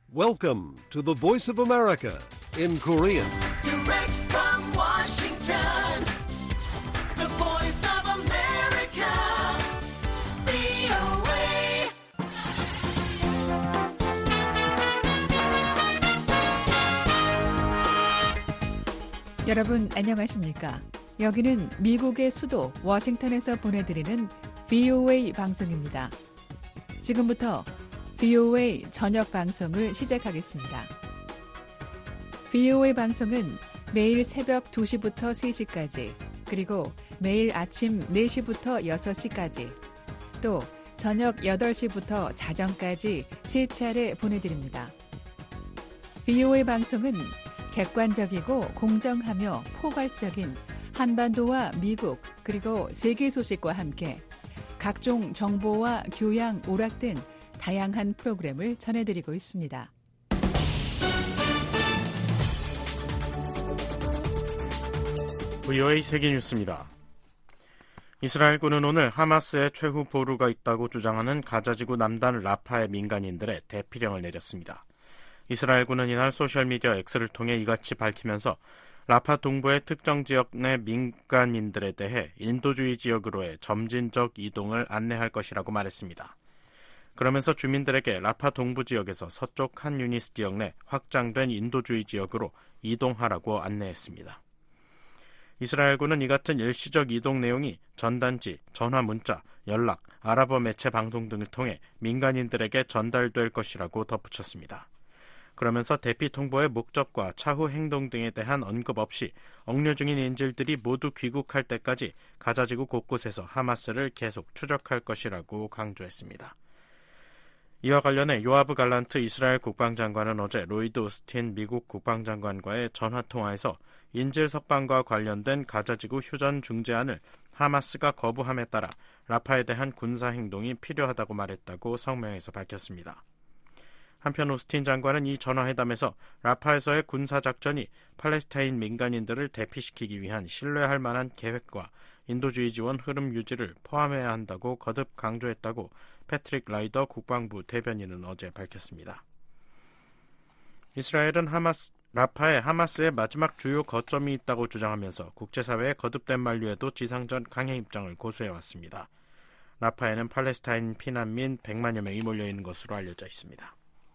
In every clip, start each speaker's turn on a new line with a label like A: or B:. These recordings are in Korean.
A: Welcome to the Voice of America in Korean.
B: Direct from Washington, the Voice of America, VOA.
C: 여러분 안녕하십니까? 여기는 미국의 수도 워싱턴에서 보내드리는 VOA 방송입니다. 지금부터 VOA 저녁 방송을 시작하겠습니다. VOA 방송은 매일 새벽 2시부터 3시까지, 그리고 매일 아침 4시부터 6시까지, 또 저녁 8시부터 자정까지 3차례 보내드립니다. VOA 방송은 객관적이고 공정하며 포괄적인 한반도와 미국, 그리고 세계 소식과 함께 각종 정보와 교양, 오락 등 다양한 프로그램을 전해드리고 있습니다.
D: VOA 세계뉴스입니다. 이스라엘군은 오늘 하마스의 최후 보루가 있다고 주장하는 가자지구 남단 라파의 민간인들의 대피령을 내렸습니다. 이스라엘군은 이날 소셜미디어 X를 통해 이같이 밝히면서 라파 동부의 특정 지역 내 민간인들에 대해 인도주의 지역으로의 점진적 이동을 안내할 것이라고 말했습니다. 그러면서 주민들에게 라파 동부 지역에서 서쪽 칸 유니스 지역 내 확장된 인도주의 지역으로 이동하라고 안내했습니다. 이스라엘군은 이 같은 일시적 이동 내용이 전단지, 전화 문자, 연락, 아랍어 매체 방송 등을 통해 민간인들에게 전달될 것이라고 덧붙였습니다. 그러면서 대피 통보의 목적과 차후 행동 등에 대한 언급 없이 억류 중인 인질들이 모두 귀국할 때까지 가자지구 곳곳에서 하마스를 계속 추적할 것이라고 강조했습니다. 이와 관련해 요아브 갈란트 이스라엘 국방장관은 어제 로이드 오스틴 미국 국방장관과의 전화통화에서 인질 석방과 관련된 가자지구 휴전 중재안을 하마스가 거부함에 따라 라파에 대한 군사행동이 필요하다고 말했다고 성명에서 밝혔습니다. 한편 오스틴 장관은 이 전화회담에서 라파에서의 군사작전이 팔레스타인 민간인들을 대피시키기 위한 신뢰할 만한 계획과 인도주의 지원 흐름 유지를 포함해야 한다고 거듭 강조했다고 패트릭 라이더 국방부 대변인은 어제 밝혔습니다. 이스라엘은 라파에 하마스의 마지막 주요 거점이 있다고 주장하면서 국제사회의 거듭된 만류에도 지상전 강행 입장을 고수해왔습니다. 라파에는 팔레스타인 피난민 100만여 명이 몰려있는 것으로 알려져 있습니다.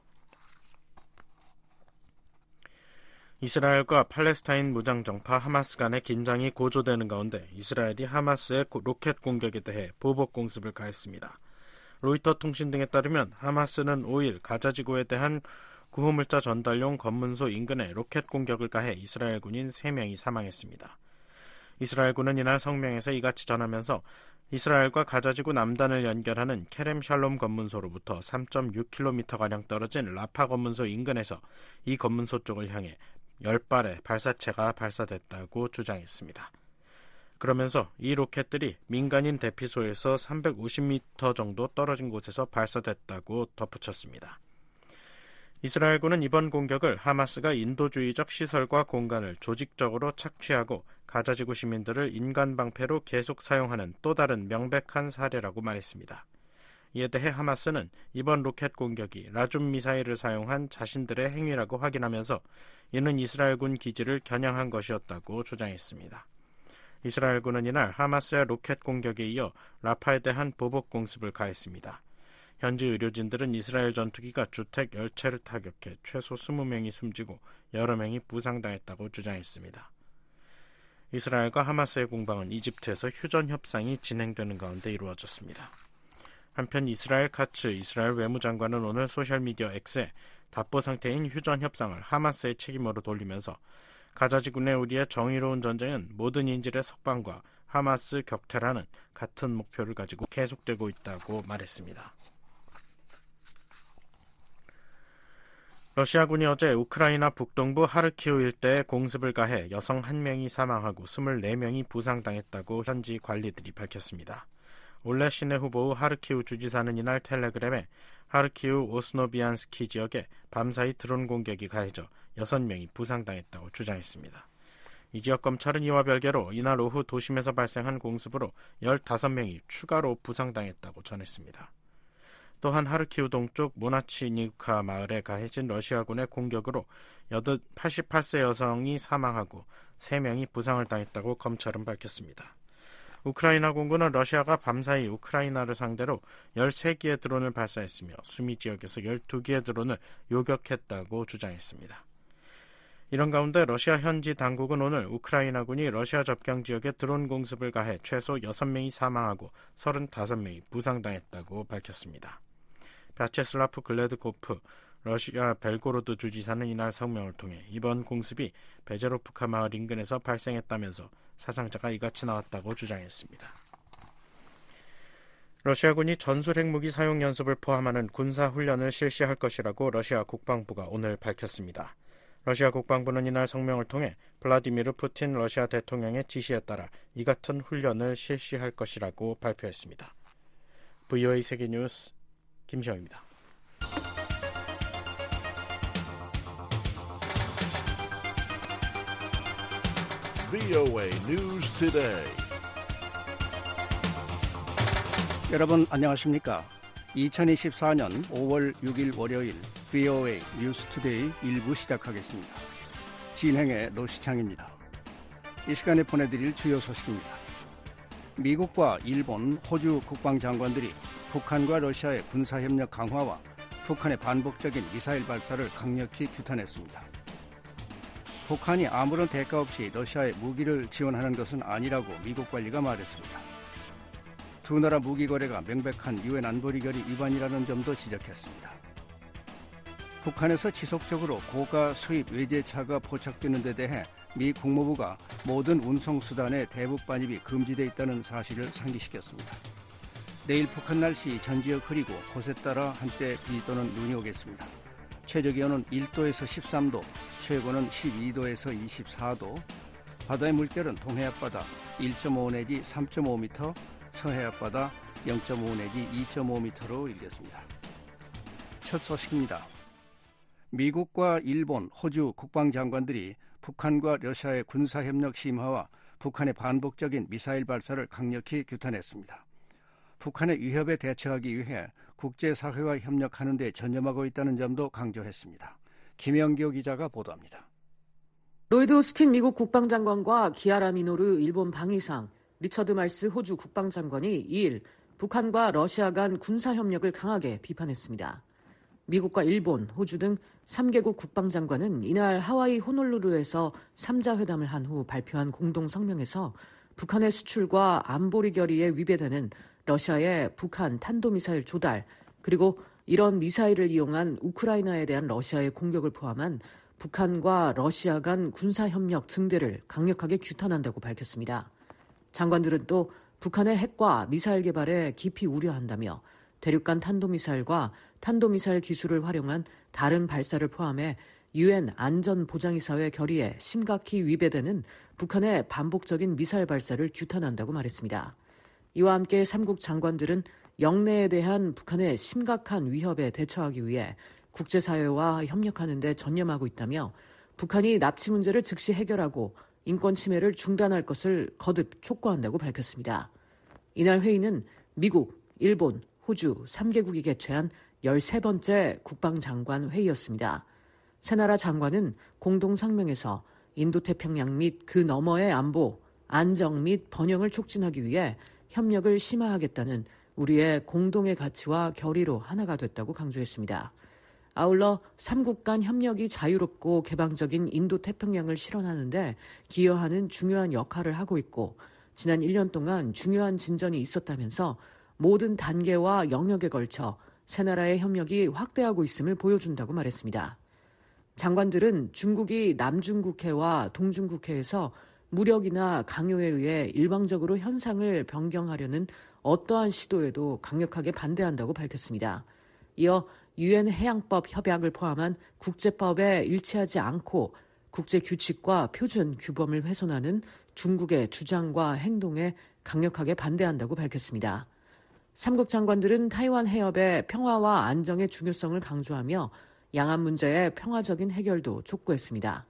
D: 이스라엘과 팔레스타인 무장정파 하마스 간의 긴장이 고조되는 가운데 이스라엘이 하마스의 로켓 공격에 대해 보복 공습을 가했습니다. 로이터 통신 등에 따르면 하마스는 5일 가자지구에 대한 구호물자 전달용 검문소 인근에 로켓 공격을 가해 이스라엘 군인 3명이 사망했습니다. 이스라엘군은 이날 성명에서 이같이 전하면서 이스라엘과 가자지구 남단을 연결하는 케렘 샬롬 검문소로부터 3.6km가량 떨어진 라파 검문소 인근에서 이 검문소 쪽을 향해 10발의 발사체가 발사됐다고 주장했습니다. 그러면서 이 로켓들이 민간인 대피소에서 350m 정도 떨어진 곳에서 발사됐다고 덧붙였습니다. 이스라엘군은 이번 공격을 하마스가 인도주의적 시설과 공간을 조직적으로 착취하고 가자지구 시민들을 인간방패로 계속 사용하는 또 다른 명백한 사례라고 말했습니다. 이에 대해 하마스는 이번 로켓 공격이 라줌 미사일을 사용한 자신들의 행위라고 확인하면서 이는 이스라엘군 기지를 겨냥한 것이었다고 주장했습니다. 이스라엘군은 이날 하마스의 로켓 공격에 이어 라파에 대한 보복 공습을 가했습니다. 현지 의료진들은 이스라엘 전투기가 주택 10채를 타격해 최소 20명이 숨지고 여러 명이 부상당했다고 주장했습니다. 이스라엘과 하마스의 공방은 이집트에서 휴전 협상이 진행되는 가운데 이루어졌습니다. 한편 이스라엘 카츠 이스라엘 외무장관은 오늘 소셜미디어 X에 답보 상태인 휴전 협상을 하마스의 책임으로 돌리면서 가자지구 내 우리의 정의로운 전쟁은 모든 인질의 석방과 하마스 격퇴라는 같은 목표를 가지고 계속되고 있다고 말했습니다. 러시아군이 어제 우크라이나 북동부 하르키우 일대에 공습을 가해 여성 1명이 사망하고 24명이 부상당했다고 현지 관리들이 밝혔습니다. 올레 시내 후보 하르키우 주지사는 이날 텔레그램에 하르키우 오스노비안스키 지역에 밤사이 드론 공격이 가해져 6명이 부상당했다고 주장했습니다. 이 지역 검찰은 이와 별개로 이날 오후 도심에서 발생한 공습으로 15명이 추가로 부상당했다고 전했습니다. 또한 하르키우 동쪽 모나치니우카 마을에 가해진 러시아군의 공격으로 88세 여성이 사망하고 3명이 부상을 당했다고 검찰은 밝혔습니다. 우크라이나 공군은 러시아가 밤사이 우크라이나를 상대로 13기의 드론을 발사했으며 수미 지역에서 12기의 드론을 요격했다고 주장했습니다. 이런 가운데 러시아 현지 당국은 오늘 우크라이나군이 러시아 접경 지역에 드론 공습을 가해 최소 6명이 사망하고 35명이 부상당했다고 밝혔습니다. 벼체슬라프 글레드코프 러시아 벨고로드 주지사는 이날 성명을 통해 이번 공습이 베제로프카 마을 인근에서 발생했다면서 사상자가 이같이 나왔다고 주장했습니다. 러시아군이 전술 핵무기 사용 연습을 포함하는 군사훈련을 실시할 것이라고 러시아 국방부가 오늘 밝혔습니다. 러시아 국방부는 이날 성명을 통해 블라디미르 푸틴 러시아 대통령의 지시에 따라 이 같은 훈련을 실시할 것이라고 발표했습니다. VOA 세계뉴스 김시영입니다.
A: VOA News Today.
E: 여러분 안녕하십니까? 2024년 5월 6일 월요일 VOA 뉴스 투데이 1부 시작하겠습니다. 진행의 노시창입니다. 이 시간에 보내드릴 주요 소식입니다. 미국과 일본, 호주 국방장관들이 북한과 러시아의 군사협력 강화와 북한의 반복적인 미사일 발사를 강력히 규탄했습니다. 북한이 아무런 대가 없이 러시아에 무기를 지원하는 것은 아니라고 미국 관리가 말했습니다. 두 나라 무기 거래가 명백한 유엔 안보리 결의 위반이라는 점도 지적했습니다. 북한에서 지속적으로 고가 수입 외제차가 포착되는 데 대해 미 국무부가 모든 운송수단의 대북 반입이 금지되어 있다는 사실을 상기시켰습니다. 내일 북한 날씨 전지역 흐리고 곳에 따라 한때 비 또는 눈이 오겠습니다. 최저기온은 1도에서 13도, 최고는 12도에서 24도, 바다의 물결은 동해 앞바다 1.5 내지 3.5m, 서해 앞바다 0.5 내지 2.5m로 일겠습니다. 첫 소식입니다. 미국과 일본, 호주 국방장관들이 북한과 러시아의 군사협력 심화와 북한의 반복적인 미사일 발사를 강력히 규탄했습니다. 북한의 위협에 대처하기 위해 국제사회와 협력하는 데 전념하고 있다는 점도 강조했습니다. 김영교 기자가 보도합니다.
F: 로이드 오스틴 미국 국방장관과 기아라 미노르 일본 방위상, 리처드 말스 호주 국방장관이 2일 북한과 러시아 간 군사협력을 강하게 비판했습니다. 미국과 일본, 호주 등 3개국 국방장관은 이날 하와이 호놀루루에서 3자 회담을 한 후 발표한 공동 성명에서 북한의 수출과 안보리 결의에 위배되는 러시아의 북한 탄도미사일 조달, 그리고 이런 미사일을 이용한 우크라이나에 대한 러시아의 공격을 포함한 북한과 러시아 간 군사협력 증대를 강력하게 규탄한다고 밝혔습니다. 장관들은 또 북한의 핵과 미사일 개발에 깊이 우려한다며 대륙간 탄도미사일과 탄도미사일 기술을 활용한 다른 발사를 포함해 유엔 안전보장이사회 결의에 심각히 위배되는 북한의 반복적인 미사일 발사를 규탄한다고 말했습니다. 이와 함께 3국 장관들은 영내에 대한 북한의 심각한 위협에 대처하기 위해 국제사회와 협력하는 데 전념하고 있다며 북한이 납치 문제를 즉시 해결하고 인권 침해를 중단할 것을 거듭 촉구한다고 밝혔습니다. 이날 회의는 미국, 일본, 호주 3개국이 개최한 13번째 국방장관 회의였습니다. 세 나라 장관은 공동 성명에서 인도태평양 및 그 너머의 안보, 안정 및 번영을 촉진하기 위해 협력을 심화하겠다는 우리의 공동의 가치와 결의로 하나가 됐다고 강조했습니다. 아울러 3국 간 협력이 자유롭고 개방적인 인도태평양을 실현하는 데 기여하는 중요한 역할을 하고 있고 지난 1년 동안 중요한 진전이 있었다면서 모든 단계와 영역에 걸쳐 세 나라의 협력이 확대하고 있음을 보여준다고 말했습니다. 장관들은 중국이 남중국해와 동중국해에서 무력이나 강요에 의해 일방적으로 현상을 변경하려는 어떠한 시도에도 강력하게 반대한다고 밝혔습니다. 이어 유엔 해양법 협약을 포함한 국제법에 일치하지 않고 국제 규칙과 표준 규범을 훼손하는 중국의 주장과 행동에 강력하게 반대한다고 밝혔습니다. 3국 장관들은 타이완 해협의 평화와 안정의 중요성을 강조하며 양안 문제의 평화적인 해결도 촉구했습니다.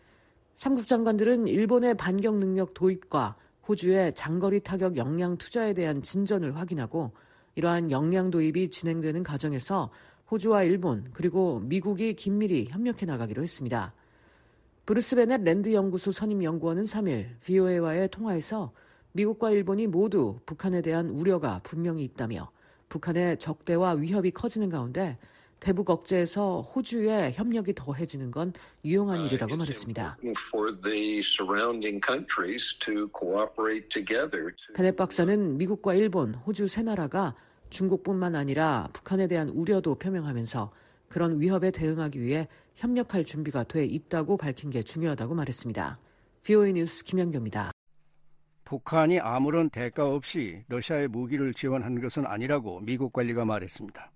F: 3국 장관들은 일본의 반격 능력 도입과 호주의 장거리 타격 역량 투자에 대한 진전을 확인하고 이러한 역량 도입이 진행되는 과정에서 호주와 일본 그리고 미국이 긴밀히 협력해 나가기로 했습니다. 브루스 베넷 랜드 연구소 선임 연구원은 3일 VOA와의 통화에서 미국과 일본이 모두 북한에 대한 우려가 분명히 있다며 북한의 적대와 위협이 커지는 가운데 대북 억제에서 호주의 협력이 더해지는 건 유용한 일이라고 말했습니다. 베넷 박사는 미국과 일본, 호주 세 나라가 중국뿐만 아니라 북한에 대한 우려도 표명하면서 그런 위협에 대응하기 위해 협력할 준비가 돼 있다고 밝힌 게 중요하다고 말했습니다. VOA 뉴스 김연경입니다.
E: 북한이 아무런 대가 없이 러시아에 무기를 지원하는 것은 아니라고 미국 관리가 말했습니다.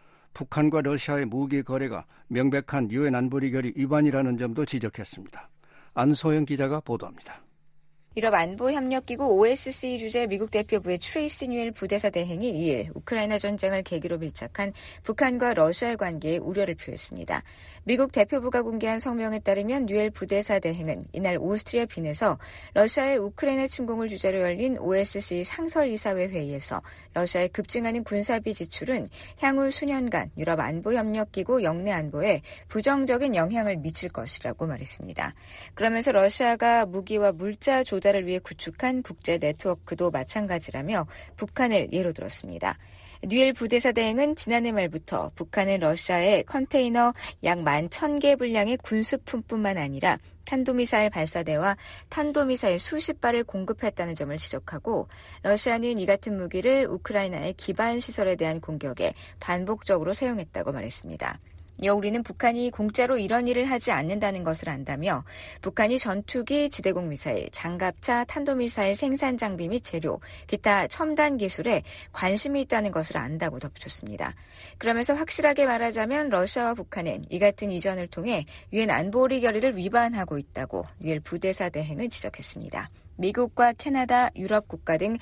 E: 북한과 러시아의 무기 거래가 명백한 유엔 안보리 결의 위반이라는 점도 지적했습니다. 안소영 기자가 보도합니다.
G: 유럽 안보협력기구 OSCE 주재 미국 대표부의 트레이시 뉴엘 부대사 대행이 2일 우크라이나 전쟁을 계기로 밀착한 북한과 러시아의 관계에 우려를 표했습니다. 미국 대표부가 공개한 성명에 따르면 뉴엘 부대사 대행은 이날 오스트리아 빈에서 러시아의 우크라이나 침공을 주제로 열린 OSCE 상설이사회 회의에서 러시아의 급증하는 군사비 지출은 향후 수년간 유럽 안보협력기구 영내 안보에 부정적인 영향을 미칠 것이라고 말했습니다. 그러면서 러시아가 무기와 물자 조달을 위해 구축한 국제 네트워크도 마찬가지라며 북한을 예로 들었습니다. 뉴엘 부대사 대행은 지난해 말부터 북한은 러시아에 컨테이너 약 11,000개 분량의 군수품뿐만 아니라 탄도미사일 발사대와 탄도미사일 수십 발을 공급했다는 점을 지적하고 러시아는 이 같은 무기를 우크라이나의 기반 시설에 대한 공격에 반복적으로 사용했다고 말했습니다. 이어 우리는 북한이 공짜로 이런 일을 하지 않는다는 것을 안다며 북한이 전투기, 지대공 미사일, 장갑차, 탄도미사일 생산 장비 및 재료, 기타 첨단 기술에 관심이 있다는 것을 안다고 덧붙였습니다. 그러면서 확실하게 말하자면 러시아와 북한은 이 같은 이전을 통해 유엔 안보리 결의를 위반하고 있다고 뉴엘 부대사 대행은 지적했습니다. 미국과 캐나다, 유럽 국가 등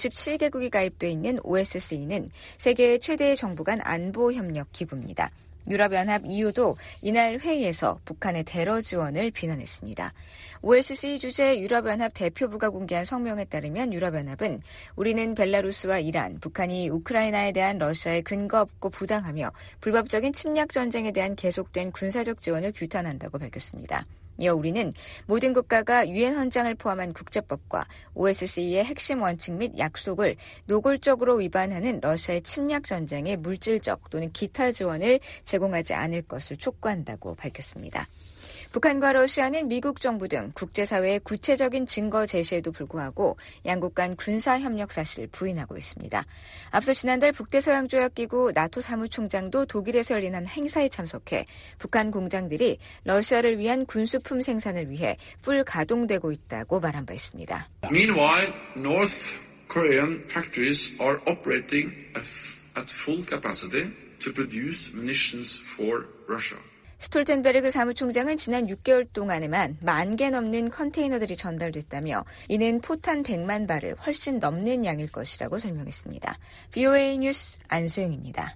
G: 57개국이 가입돼 있는 OSCE는 세계의 최대의 정부 간 안보협력 기구입니다. 유럽연합 EU도 이날 회의에서 북한의 테러 지원을 비난했습니다. OSCE 주재 유럽연합 대표부가 공개한 성명에 따르면 유럽연합은 우리는 벨라루스와 이란, 북한이 우크라이나에 대한 러시아의 근거 없고 부당하며 불법적인 침략 전쟁에 대한 계속된 군사적 지원을 규탄한다고 밝혔습니다. 이어 우리는 모든 국가가 유엔 헌장을 포함한 국제법과 OSCE의 핵심 원칙 및 약속을 노골적으로 위반하는 러시아의 침략 전쟁에 물질적 또는 기타 지원을 제공하지 않을 것을 촉구한다고 밝혔습니다. 북한과 러시아는 미국 정부 등 국제사회의 구체적인 증거 제시에도 불구하고 양국 간 군사협력 사실을 부인하고 있습니다. 앞서 지난달 북대서양조약기구 나토 사무총장도 독일에서 열린 한 행사에 참석해 북한 공장들이 러시아를 위한 군수품 생산을 위해 풀 가동되고 있다고 말한 바 있습니다.
H: Meanwhile, North Korean factories are operating at full capacity to produce munitions for Russia.
G: 스톨텐베르그 사무총장은 지난 6개월 동안에만 10,000개 넘는 컨테이너들이 전달됐다며 이는 포탄 100만 발을 훨씬 넘는 양일 것이라고 설명했습니다. VOA 뉴스 안소영입니다.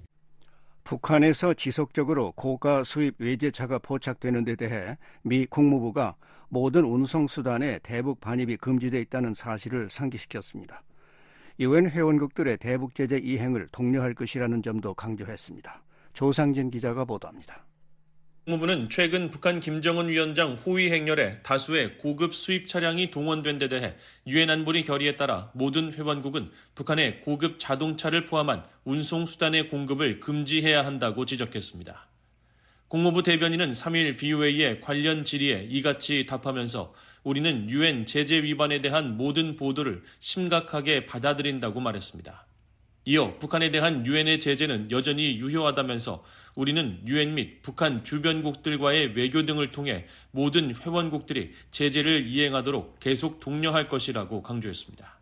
E: 북한에서 지속적으로 고가 수입 외제차가 포착되는 데 대해 미 국무부가 모든 운송수단에 대북 반입이 금지돼 있다는 사실을 상기시켰습니다. 유엔 회원국들의 대북 제재 이행을 독려할 것이라는 점도 강조했습니다. 조상진 기자가 보도합니다.
I: 국무부는 최근 북한 김정은 위원장 호위 행렬에 다수의 고급 수입 차량이 동원된 데 대해 유엔 안보리 결의에 따라 모든 회원국은 북한의 고급 자동차를 포함한 운송수단의 공급을 금지해야 한다고 지적했습니다. 국무부 대변인은 3일 VOA의 관련 질의에 이같이 답하면서 우리는 유엔 제재 위반에 대한 모든 보도를 심각하게 받아들인다고 말했습니다. 이어 북한에 대한 유엔의 제재는 여전히 유효하다면서 우리는 유엔 및 북한 주변국들과의 외교 등을 통해 모든 회원국들이 제재를 이행하도록 계속 독려할 것이라고 강조했습니다.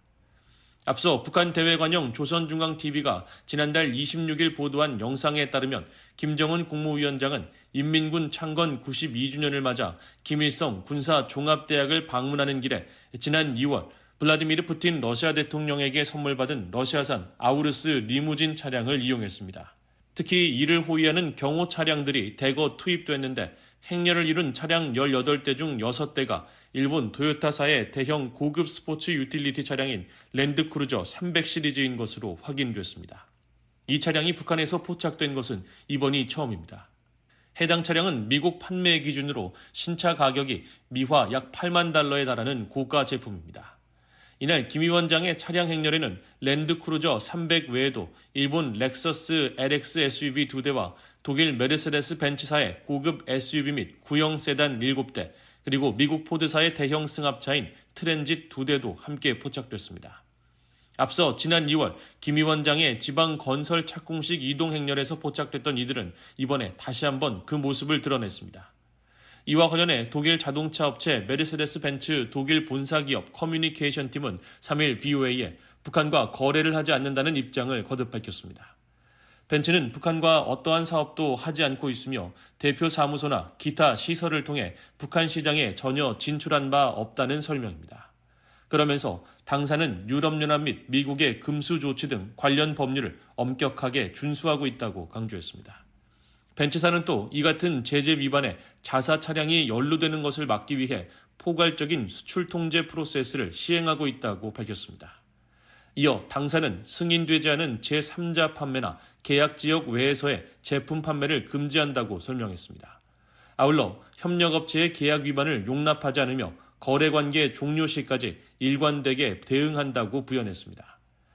I: 앞서 북한 대외관영 조선중앙TV가 지난달 26일 보도한 영상에 따르면 김정은 국무위원장은 인민군 창건 92주년을 맞아 김일성 군사종합대학을 방문하는 길에 지난 2월 블라디미르 푸틴 러시아 대통령에게 선물받은 러시아산 아우르스 리무진 차량을 이용했습니다. 특히 이를 호위하는 경호 차량들이 대거 투입됐는데 행렬을 이룬 차량 18대 중 6대가 일본 토요타사의 대형 고급 스포츠 유틸리티 차량인 랜드크루저 300 시리즈인 것으로 확인됐습니다. 이 차량이 북한에서 포착된 것은 이번이 처음입니다. 해당 차량은 미국 판매 기준으로 신차 가격이 미화 약 8만 달러에 달하는 고가 제품입니다. 이날 김 위원장의 차량 행렬에는 랜드크루저 300 외에도 일본 렉서스 LX SUV 2대와 독일 메르세데스 벤츠사의 고급 SUV 및 구형 세단 7대, 그리고 미국 포드사의 대형 승합차인 트랜짓 2대도 함께 포착됐습니다. 앞서 지난 2월 김 위원장의 지방 건설 착공식 이동 행렬에서 포착됐던 이들은 이번에 다시 한번 그 모습을 드러냈습니다. 이와 관련해 독일 자동차 업체 메르세데스 벤츠 독일 본사기업 커뮤니케이션 팀은 3일 VOA에 북한과 거래를 하지 않는다는 입장을 거듭 밝혔습니다. 벤츠는 북한과 어떠한 사업도 하지 않고 있으며 대표 사무소나 기타 시설을 통해 북한 시장에 전혀 진출한 바 없다는 설명입니다. 그러면서 당사는 유럽연합 및 미국의 금수 조치 등 관련 법률을 엄격하게 준수하고 있다고 강조했습니다. 벤츠사는 또 이 같은 제재 위반에 자사 차량이 연루되는 것을 막기 위해 포괄적인 수출 통제 프로세스를 시행하고 있다고 밝혔습니다. 이어 당사는 승인되지 않은 제3자 판매나 계약 지역 외에서의 제품 판매를 금지한다고 설명했습니다. 아울러 협력업체의 계약 위반을 용납하지 않으며 거래관계 종료 시까지 일관되게 대응한다고 부연했습니다.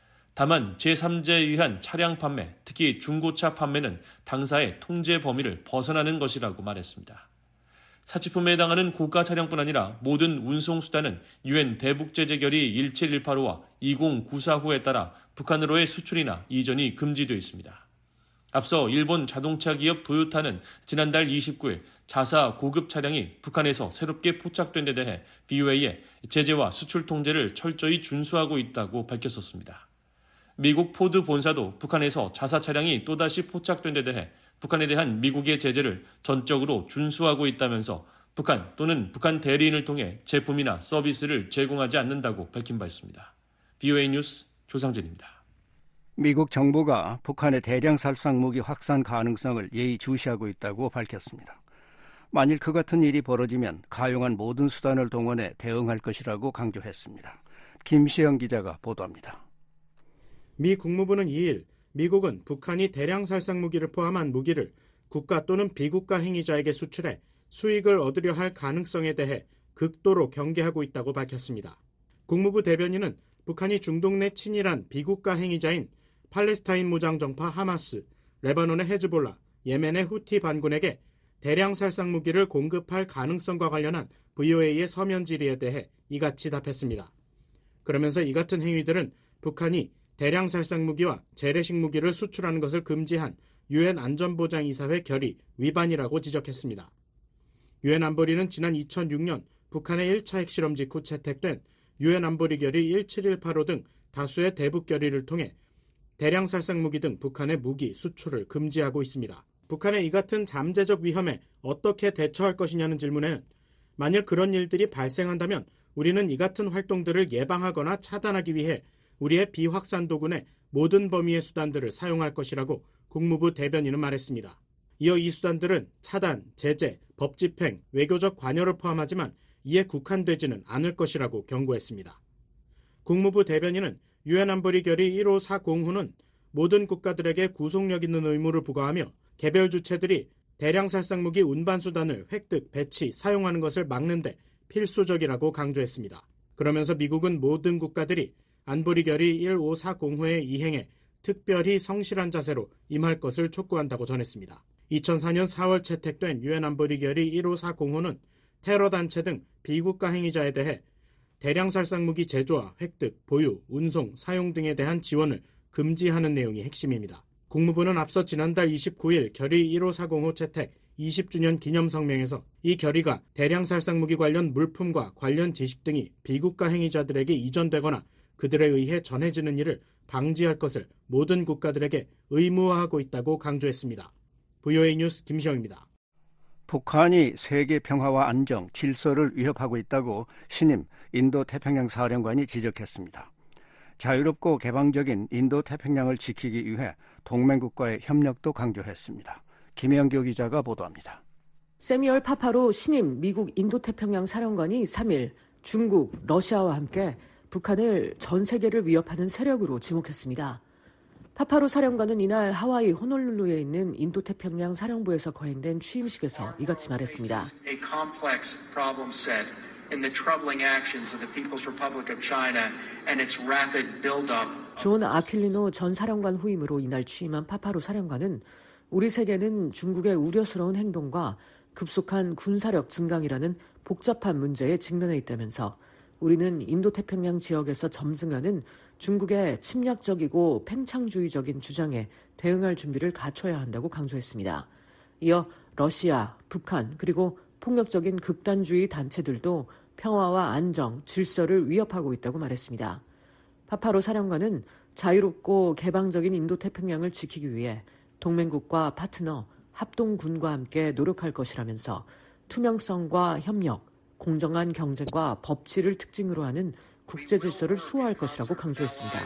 I: 다만 제3자에 의한 차량 판매, 특히 중고차 판매는 당사의 통제 범위를 벗어나는 것이라고 말했습니다. 사치품에 해당하는 고가 차량뿐 아니라 모든 운송수단은 유엔 대북제재결의 17185와 2094호에 따라 북한으로의 수출이나 이전이 금지되어 있습니다. 앞서 일본 자동차 기업 도요타는 지난달 29일 자사 고급 차량이 북한에서 새롭게 포착된 데 대해 VOA에 제재와 수출 통제를 철저히 준수하고 있다고 밝혔었습니다. 미국 포드 본사도 북한에서 자사 차량이 또다시 포착된 데 대해 북한에 대한 미국의 제재를 전적으로 준수하고 있다면서 북한 또는 북한 대리인을 통해 제품이나 서비스를 제공하지 않는다고 밝힌 바 있습니다. VOA 뉴스 조상진입니다.
E: 미국 정부가 북한의 대량 살상 무기 확산 가능성을 예의주시하고 있다고 밝혔습니다. 만일 그 같은 일이 벌어지면 가용한 모든 수단을 동원해 대응할 것이라고 강조했습니다. 김시영 기자가 보도합니다.
J: 미 국무부는 2일 미국은 북한이 대량 살상 무기를 포함한 무기를 국가 또는 비국가 행위자에게 수출해 수익을 얻으려 할 가능성에 대해 극도로 경계하고 있다고 밝혔습니다. 국무부 대변인은 북한이 중동 내 친일한 비국가 행위자인 팔레스타인 무장정파 하마스, 레바논의 헤즈볼라, 예멘의 후티 반군에게 대량 살상 무기를 공급할 가능성과 관련한 VOA의 서면 질의에 대해 이같이 답했습니다. 그러면서 이 같은 행위들은 북한이 대량 살상 무기와 재래식 무기를 수출하는 것을 금지한 유엔 안전보장이사회 결의 위반이라고 지적했습니다. 유엔 안보리는 지난 2006년 북한의 1차 핵실험 직후 채택된 유엔 안보리 결의 17185 등 다수의 대북 결의를 통해 대량 살상 무기 등 북한의 무기 수출을 금지하고 있습니다. 북한의 이 같은 잠재적 위험에 어떻게 대처할 것이냐는 질문에는 만일 그런 일들이 발생한다면 우리는 이 같은 활동들을 예방하거나 차단하기 위해 우리의 비확산 도군의 모든 범위의 수단들을 사용할 것이라고 국무부 대변인은 말했습니다. 이어 이 수단들은 차단, 제재, 법 집행, 외교적 관여를 포함하지만 이에 국한되지는 않을 것이라고 경고했습니다. 국무부 대변인은 유엔 안보리 결의 1540호는 모든 국가들에게 구속력 있는 의무를 부과하며 개별 주체들이 대량 살상무기 운반 수단을 획득, 배치, 사용하는 것을 막는 데 필수적이라고 강조했습니다. 그러면서 미국은 모든 국가들이 안보리 결의 1540호의 이행에 특별히 성실한 자세로 임할 것을 촉구한다고 전했습니다. 2004년 4월 채택된 유엔 안보리 결의 1540호는 테러 단체 등 비국가 행위자에 대해 대량 살상무기 제조와 획득, 보유, 운송, 사용 등에 대한 지원을 금지하는 내용이 핵심입니다. 국무부는 앞서 지난달 29일 결의 1540호 채택 20주년 기념 성명에서 이 결의가 대량 살상무기 관련 물품과 관련 지식 등이 비국가 행위자들에게 이전되거나 그들에 의해 전해지는 일을 방지할 것을 모든 국가들에게 의무화하고 있다고 강조했습니다. VOA 뉴스 김시영입니다.
E: 북한이 세계 평화와 안정, 질서를 위협하고 있다고 신임 인도태평양 사령관이 지적했습니다. 자유롭고 개방적인 인도태평양을 지키기 위해 동맹국과의 협력도 강조했습니다. 김영교 기자가 보도합니다.
F: 세미얼 파파로 신임 미국 인도태평양 사령관이 3일 중국, 러시아와 함께 북한을 전 세계를 위협하는 세력으로 지목했습니다. 파파로 사령관은 이날 하와이 호놀룰루에 있는 인도태평양 사령부에서 거행된 취임식에서 이같이 말했습니다.
K: A complex problem set in the troubling actions of the People's Republic of China and its rapid build-up.
F: 존 아퀼리노 전 사령관 후임으로 이날 취임한 파파로 사령관은 우리 세계는 중국의 우려스러운 행동과 급속한 군사력 증강이라는 복잡한 문제에 직면해 있다면서 우리는 인도태평양 지역에서 점증하는 중국의 침략적이고 팽창주의적인 주장에 대응할 준비를 갖춰야 한다고 강조했습니다. 이어 러시아, 북한 그리고 폭력적인 극단주의 단체들도 평화와 안정, 질서를 위협하고 있다고 말했습니다. 파파로 사령관은 자유롭고 개방적인 인도태평양을 지키기 위해 동맹국과 파트너, 합동군과 함께 노력할 것이라면서 투명성과 협력, 공정한 경쟁과 법치를 특징으로 하는 국제 질서를 수호할 것이라고 강조했습니다.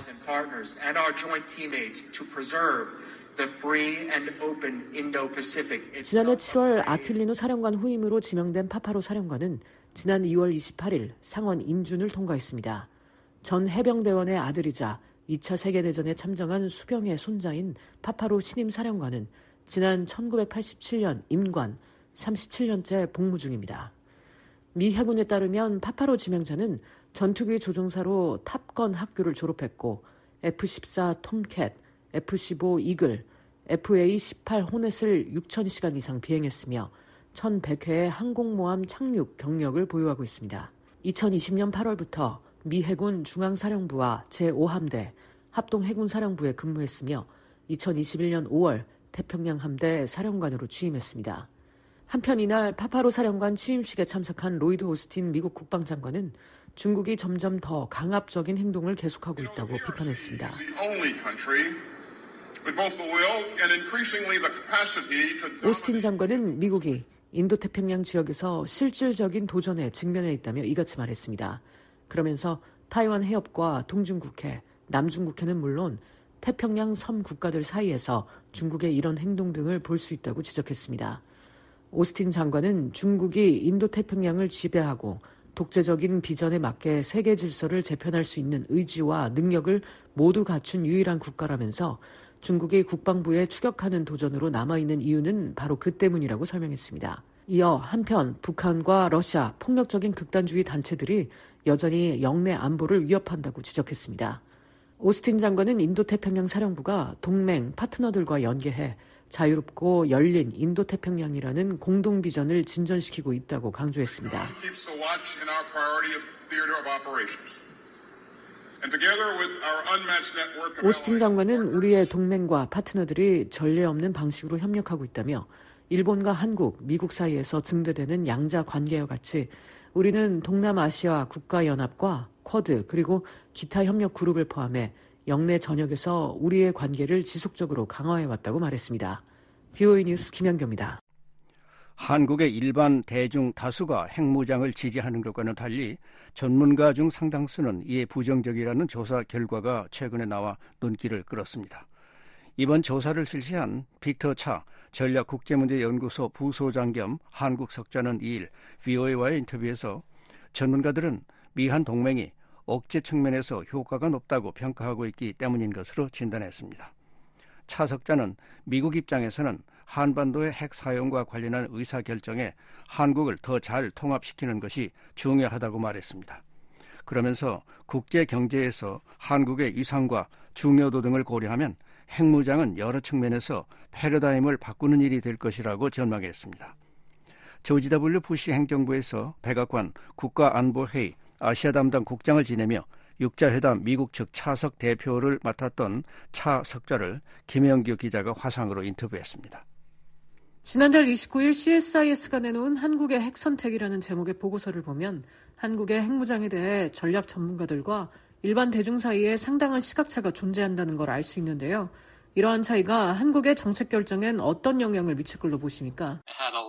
F: 지난해 7월 아퀼리노 사령관 후임으로 지명된 파파로 사령관은 지난 2월 28일 상원 인준을 통과했습니다. 전 해병대원의 아들이자 2차 세계대전에 참정한 수병의 손자인 파파로 신임 사령관은 지난 1987년 임관 37년째 복무 중입니다. 미 해군에 따르면 파파로 지명자는 전투기 조종사로 탑건 학교를 졸업했고 F-14 톰캣, F-15 이글, FA-18 호넷을 6,000시간 이상 비행했으며 1,100회의 항공모함 착륙 경력을 보유하고 있습니다. 2020년 8월부터 미 해군 중앙사령부와 제5함대 합동해군사령부에 근무했으며 2021년 5월 태평양 함대 사령관으로 취임했습니다. 한편 이날 파파로 사령관 취임식에 참석한 로이드 오스틴 미국 국방장관은 중국이 점점 더 강압적인 행동을 계속하고 있다고 비판했습니다. 오스틴 장관은 미국이 인도태평양 지역에서 실질적인 도전에 직면해 있다며 이같이 말했습니다. 그러면서 타이완 해협과 동중국해, 남중국해는 물론 태평양 섬 국가들 사이에서 중국의 이런 행동 등을 볼 수 있다고 지적했습니다. 오스틴 장관은 중국이 인도태평양을 지배하고 독재적인 비전에 맞게 세계 질서를 재편할 수 있는 의지와 능력을 모두 갖춘 유일한 국가라면서 중국이 국방부에 추격하는 도전으로 남아있는 이유는 바로 그 때문이라고 설명했습니다. 이어 한편 북한과 러시아 폭력적인 극단주의 단체들이 여전히 영내 안보를 위협한다고 지적했습니다. 오스틴 장관은 인도태평양 사령부가 동맹, 파트너들과 연계해 자유롭고 열린 인도태평양이라는 공동 비전을 진전시키고 있다고 강조했습니다. 오스틴 장관은 우리의 동맹과 파트너들이 전례 없는 방식으로 협력하고 있다며 일본과 한국, 미국 사이에서 증대되는 양자 관계와 같이 우리는 동남아시아 국가연합과 쿼드 그리고 기타 협력 그룹을 포함해 영내 전역에서 우리의 관계를 지속적으로 강화해왔다고 말했습니다. VOA 뉴스 김현경입니다.
E: 한국의 일반 대중 다수가 핵무장을 지지하는 것과는 달리 전문가 중 상당수는 이에 부정적이라는 조사 결과가 최근에 나와 눈길을 끌었습니다. 이번 조사를 실시한 빅터 차 전략국제문제연구소 부소장 겸 한국 석자는 2일 VOA와의 인터뷰에서 전문가들은 미한 동맹이 억제 측면에서 효과가 높다고 평가하고 있기 때문인 것으로 진단했습니다. 차 석자는 미국 입장에서는 한반도의 핵 사용과 관련한 의사결정에 한국을 더 잘 통합시키는 것이 중요하다고 말했습니다. 그러면서 국제경제에서 한국의 위상과 중요도 등을 고려하면 핵무장은 여러 측면에서 패러다임을 바꾸는 일이 될 것이라고 전망했습니다. 조지 W. 부시 행정부에서 백악관 국가안보회의 아시아 담당 국장을 지내며 6자회담 미국 측 차석 대표를 맡았던 차 석자를 김영규 기자가 화상으로 인터뷰했습니다.
F: 지난달 29일 CSIS가 내놓은 한국의 핵선택이라는 제목의 보고서를 보면 한국의 핵무장에 대해 전략 전문가들과 일반 대중 사이에 상당한 시각차가 존재한다는 걸 알 수 있는데요. 이러한 차이가 한국의 정책 결정엔 어떤 영향을 미칠 걸로 보십니까?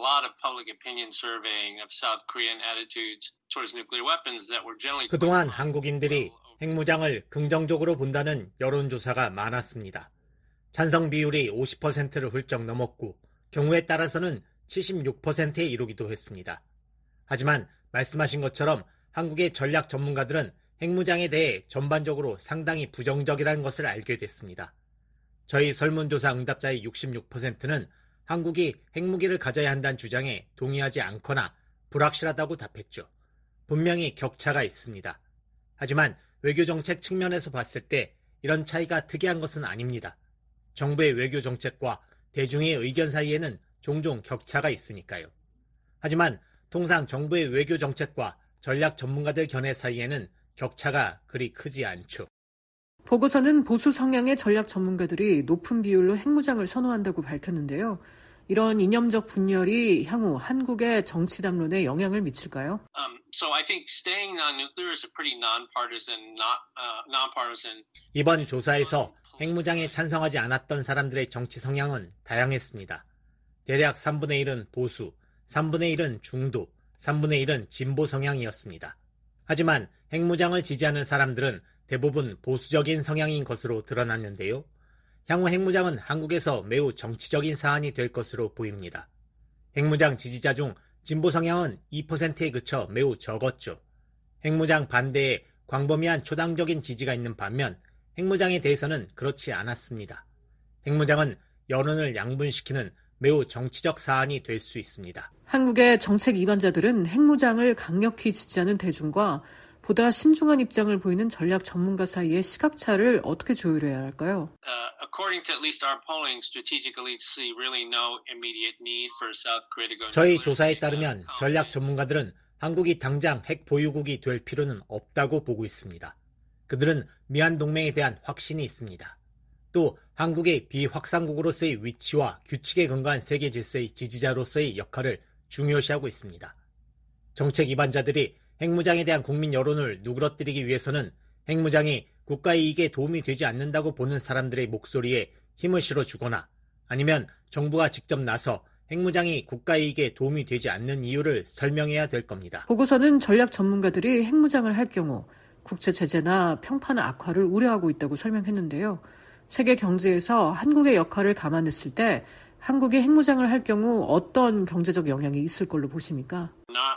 L: 그동안 한국인들이 핵무장을 긍정적으로 본다는 여론조사가 많았습니다. 찬성 비율이 50%를 훌쩍 넘었고 경우에 따라서는 76%에 이르기도 했습니다. 하지만 말씀하신 것처럼 한국의 전략 전문가들은 핵무장에 대해 전반적으로 상당히 부정적이라는 것을 알게 됐습니다. 저희 설문조사 응답자의 66%는 한국이 핵무기를 가져야 한다는 주장에 동의하지 않거나 불확실하다고 답했죠. 분명히 격차가 있습니다. 하지만 외교정책 측면에서 봤을 때 이런 차이가 특이한 것은 아닙니다. 정부의 외교정책과 대중의 의견 사이에는 종종 격차가 있으니까요. 하지만 통상 정부의 외교정책과 전략 전문가들 견해 사이에는 격차가 그리 크지 않죠.
F: 보고서는 보수 성향의 전략 전문가들이 높은 비율로 핵무장을 선호한다고 밝혔는데요. 이런 이념적 분열이 향후 한국의 정치 담론에 영향을 미칠까요?
M: So I think staying non-nuclear is a pretty nonpartisan.
L: 이번 조사에서 핵무장에 찬성하지 않았던 사람들의 정치 성향은 다양했습니다. 대략 3분의 1은 보수, 3분의 1은 중도, 3분의 1은 진보 성향이었습니다. 하지만 핵무장을 지지하는 사람들은 대부분 보수적인 성향인 것으로 드러났는데요. 향후 핵무장은 한국에서 매우 정치적인 사안이 될 것으로 보입니다. 핵무장 지지자 중 진보 성향은 2%에 그쳐 매우 적었죠. 핵무장 반대에 광범위한 초당적인 지지가 있는 반면 핵무장에 대해서는 그렇지 않았습니다. 핵무장은 여론을 양분시키는 매우 정치적 사안이 될 수 있습니다.
F: 한국의 정책 이반자들은 핵무장을 강력히 지지하는 대중과 보다 신중한 입장을 보이는 전략 전문가 사이의 시각차를 어떻게 조율해야 할까요?
M: According to at least our polling, strategic elites see really no immediate need for South Korea to go.
L: 저희 조사에 따르면 전략 전문가들은 한국이 당장 핵 보유국이 될 필요는 없다고 보고 있습니다. 그들은 미한 동맹에 대한 확신이 있습니다. 또 한국의 비확산국으로서의 위치와 규칙에 근거한 세계 질서의 지지자로서의 역할을 중요시하고 있습니다. 정책 이반자들이 핵무장에 대한 국민 여론을 누그러뜨리기 위해서는 핵무장이 국가 이익에 도움이 되지 않는다고 보는 사람들의 목소리에 힘을 실어주거나 아니면 정부가 직접 나서 핵무장이 국가 이익에 도움이 되지 않는 이유를 설명해야 될 겁니다.
F: 보고서는 전략 전문가들이 핵무장을 할 경우 국제 제재나 평판 악화를 우려하고 있다고 설명했는데요. 세계 경제에서 한국의 역할을 감안했을 때 한국이 핵무장을 할 경우 어떤 경제적 영향이 있을 걸로 보십니까?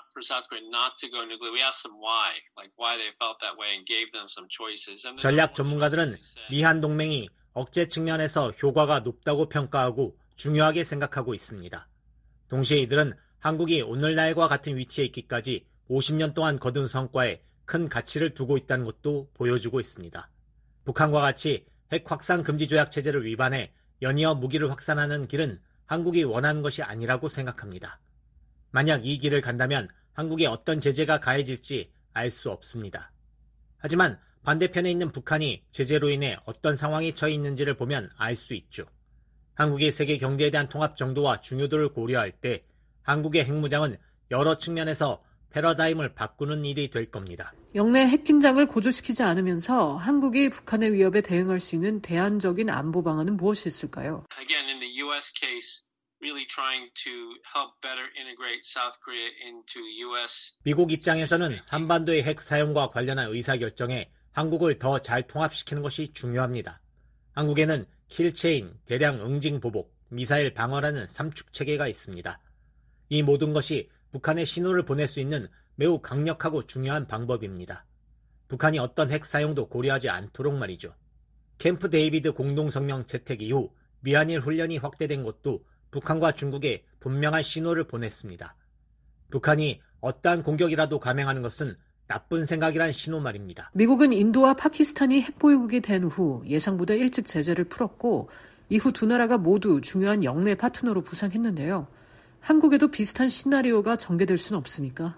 L: 전략 전문가들은 미한 동맹이 억제 측면에서 효과가 높다고 평가하고 중요하게 생각하고 있습니다. 동시에 이들은 한국이 오늘날과 같은 위치에 있기까지 50년 동안 거둔 성과에 큰 가치를 두고 있다는 것도 보여주고 있습니다. 북한과 같이 핵 확산 금지 조약 체제를 위반해 연이어 무기를 확산하는 길은 한국이 원하는 것이 아니라고 생각합니다. 만약 이 길을 간다면 한국에 어떤 제재가 가해질지 알 수 없습니다. 하지만 반대편에 있는 북한이 제재로 인해 어떤 상황에 처해 있는지를 보면 알 수 있죠. 한국의 세계 경제에 대한 통합 정도와 중요도를 고려할 때 한국의 핵무장은 여러 측면에서 패러다임을 바꾸는 일이 될 겁니다.
F: 영내 핵긴장을 고조시키지 않으면서 한국이 북한의 위협에 대응할 수 있는 대안적인 안보 방안은 무엇이 있을까요?
M: Again, in the U.S. case, really trying to help better integrate South Korea into U.S.
L: 미국 입장에서는 한반도의 핵 사용과 관련한 의사결정에 한국을 더 잘 통합시키는 것이 중요합니다. 한국에는 킬체인, 대량 응징 보복, 미사일 방어라는 3축 체계가 있습니다. 이 모든 것이 북한에 신호를 보낼 수 있는 매우 강력하고 중요한 방법입니다. 북한이 어떤 핵 사용도 고려하지 않도록 말이죠. 캠프 데이비드 공동성명 채택 이후 미한일 훈련이 확대된 것도 북한과 중국에 분명한 신호를 보냈습니다. 북한이 어떠한 공격이라도 감행하는 것은 나쁜 생각이란 신호 말입니다.
F: 미국은 인도와 파키스탄이 핵보유국이 된 후 예상보다 일찍 제재를 풀었고 이후 두 나라가 모두 중요한 영내 파트너로 부상했는데요. 한국에도 비슷한 시나리오가 전개될 수는 없습니까?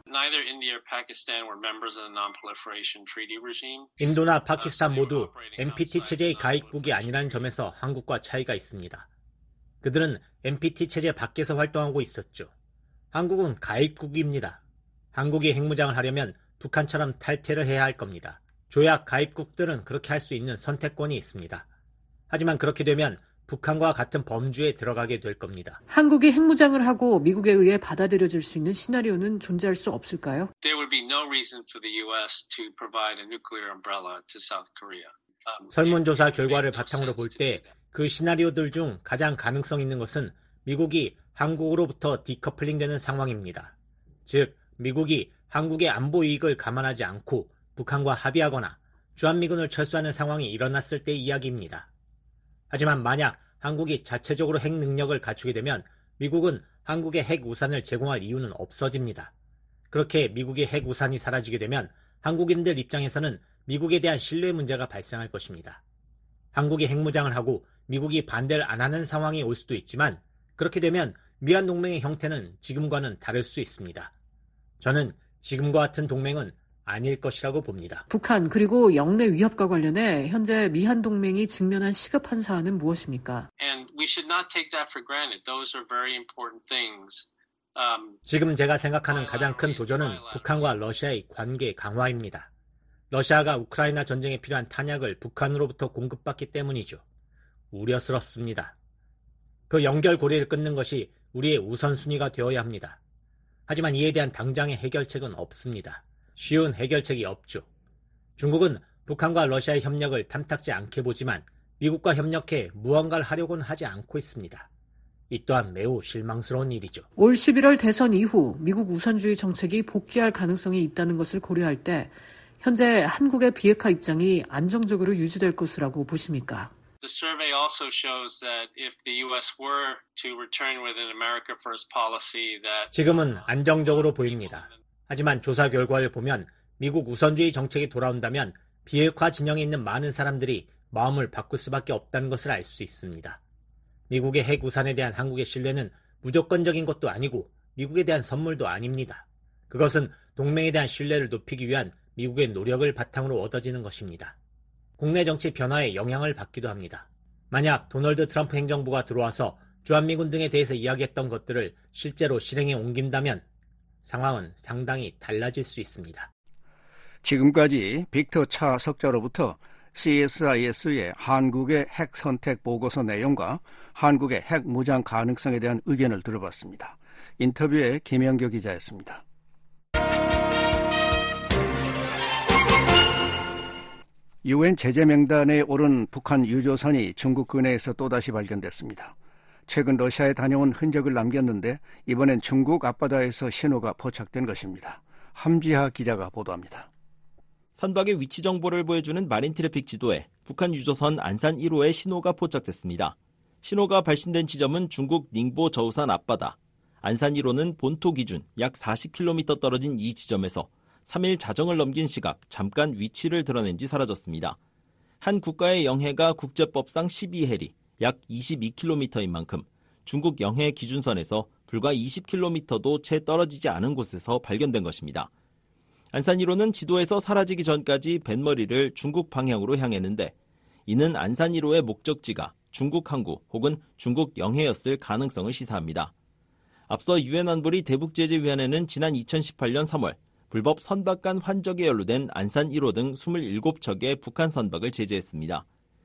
L: 인도나 파키스탄 모두 NPT 체제의 가입국이 아니라는 점에서 한국과 차이가 있습니다. 그들은 NPT 체제 밖에서 활동하고 있었죠. 한국은 가입국입니다. 한국이 핵무장을 하려면 북한처럼 탈퇴를 해야 할 겁니다. 조약 가입국들은 그렇게 할 수 있는 선택권이 있습니다. 하지만 그렇게 되면 북한과 같은 범주에 들어가게 될 겁니다.
F: 한국이 핵무장을 하고 미국에 의해 받아들여질 수 있는 시나리오는 존재할 수 없을까요?
M: There would be no reason for the U.S. to provide a nuclear umbrella to South Korea.
L: 설문조사 결과를 바탕으로 볼 때 그 시나리오들 중 가장 가능성 있는 것은 미국이 한국으로부터 디커플링되는 상황입니다. 즉, 미국이 한국의 안보 이익을 감안하지 않고 북한과 합의하거나 주한미군을 철수하는 상황이 일어났을 때의 이야기입니다. 하지만 만약 한국이 자체적으로 핵 능력을 갖추게 되면 미국은 한국에 핵 우산을 제공할 이유는 없어집니다. 그렇게 미국의 핵 우산이 사라지게 되면 한국인들 입장에서는 미국에 대한 신뢰 문제가 발생할 것입니다. 한국이 핵무장을 하고 미국이 반대를 안 하는 상황이 올 수도 있지만 그렇게 되면 미한 동맹의 형태는 지금과는 다를 수 있습니다. 저는 지금과 같은 동맹은 아닐 것이라고 봅니다.
F: 북한 그리고 영내 위협과 관련해 현재 미한 동맹이 직면한 시급한 사안은 무엇입니까?
M: And we should not take that for granted. Those are very important things.
L: 지금 제가 생각하는 가장 큰 도전은 북한과 러시아의 관계 강화입니다. 러시아가 우크라이나 전쟁에 필요한 탄약을 북한으로부터 공급받기 때문이죠. 우려스럽습니다. 그 연결고리를 끊는 것이 우리의 우선순위가 되어야 합니다. 하지만 이에 대한 당장의 해결책은 없습니다. 쉬운 해결책이 없죠. 중국은 북한과 러시아의 협력을 탐탁지 않게 보지만 미국과 협력해 무언가를 하려고는 하지 않고 있습니다. 이 또한 매우 실망스러운 일이죠.
F: 올 11월 대선 이후 미국 우선주의 정책이 복귀할 가능성이 있다는 것을 고려할 때 현재 한국의 비핵화 입장이 안정적으로 유지될 것이라고 보십니까?
M: The survey also shows that if the U.S. were to return with an America First policy that
L: 지금은 안정적으로 보입니다. 하지만 조사 결과를 보면 미국 우선주의 정책이 돌아온다면 비핵화 진영에 있는 많은 사람들이 마음을 바꿀 수밖에 없다는 것을 알 수 있습니다. 미국의 핵 우산에 대한 한국의 신뢰는 무조건적인 것도 아니고 미국에 대한 선물도 아닙니다. 그것은 동맹에 대한 신뢰를 높이기 위한 미국의 노력을 바탕으로 얻어지는 것입니다. 국내 정치 변화에 영향을 받기도 합니다. 만약 도널드 트럼프 행정부가 들어와서 주한미군 등에 대해서 이야기했던 것들을 실제로 실행에 옮긴다면 상황은 상당히 달라질 수 있습니다.
E: 지금까지 빅터 차 석자로부터 CSIS의 한국의 핵 선택 보고서 내용과 한국의 핵 무장 가능성에 대한 의견을 들어봤습니다. 인터뷰에 김영교 기자였습니다. UN 제재 명단에 오른 북한 유조선이 중국 근해에서 또다시 발견됐습니다. 최근 러시아에 다녀온 흔적을 남겼는데 이번엔 중국 앞바다에서 신호가 포착된 것입니다. 함지하 기자가 보도합니다.
N: 선박의 위치 정보를 보여주는 마린 트래픽 지도에 북한 유조선 안산 1호의 신호가 포착됐습니다. 신호가 발신된 지점은 중국 닝보 저우산 앞바다. 안산 1호는 본토 기준 약 40km 떨어진 이 지점에서 3일 자정을 넘긴 시각 잠깐 위치를 드러낸 뒤 사라졌습니다. 한 국가의 영해가 국제법상 12해리, 약 22km인 만큼 중국 영해 기준선에서 불과 20km도 채 떨어지지 않은 곳에서 발견된 것입니다. 안산 1호는 지도에서 사라지기 전까지 뱃머리를 중국 방향으로 향했는데 이는 안산 1호의 목적지가 중국 항구 혹은 중국 영해였을 가능성을 시사합니다. 앞서 유엔 안보리 대북제재위원회는 지난 2018년 3월 불법 선박 간 환적에 연루된 안산 1호 등 27척의 북한 선박을 제재했습니다.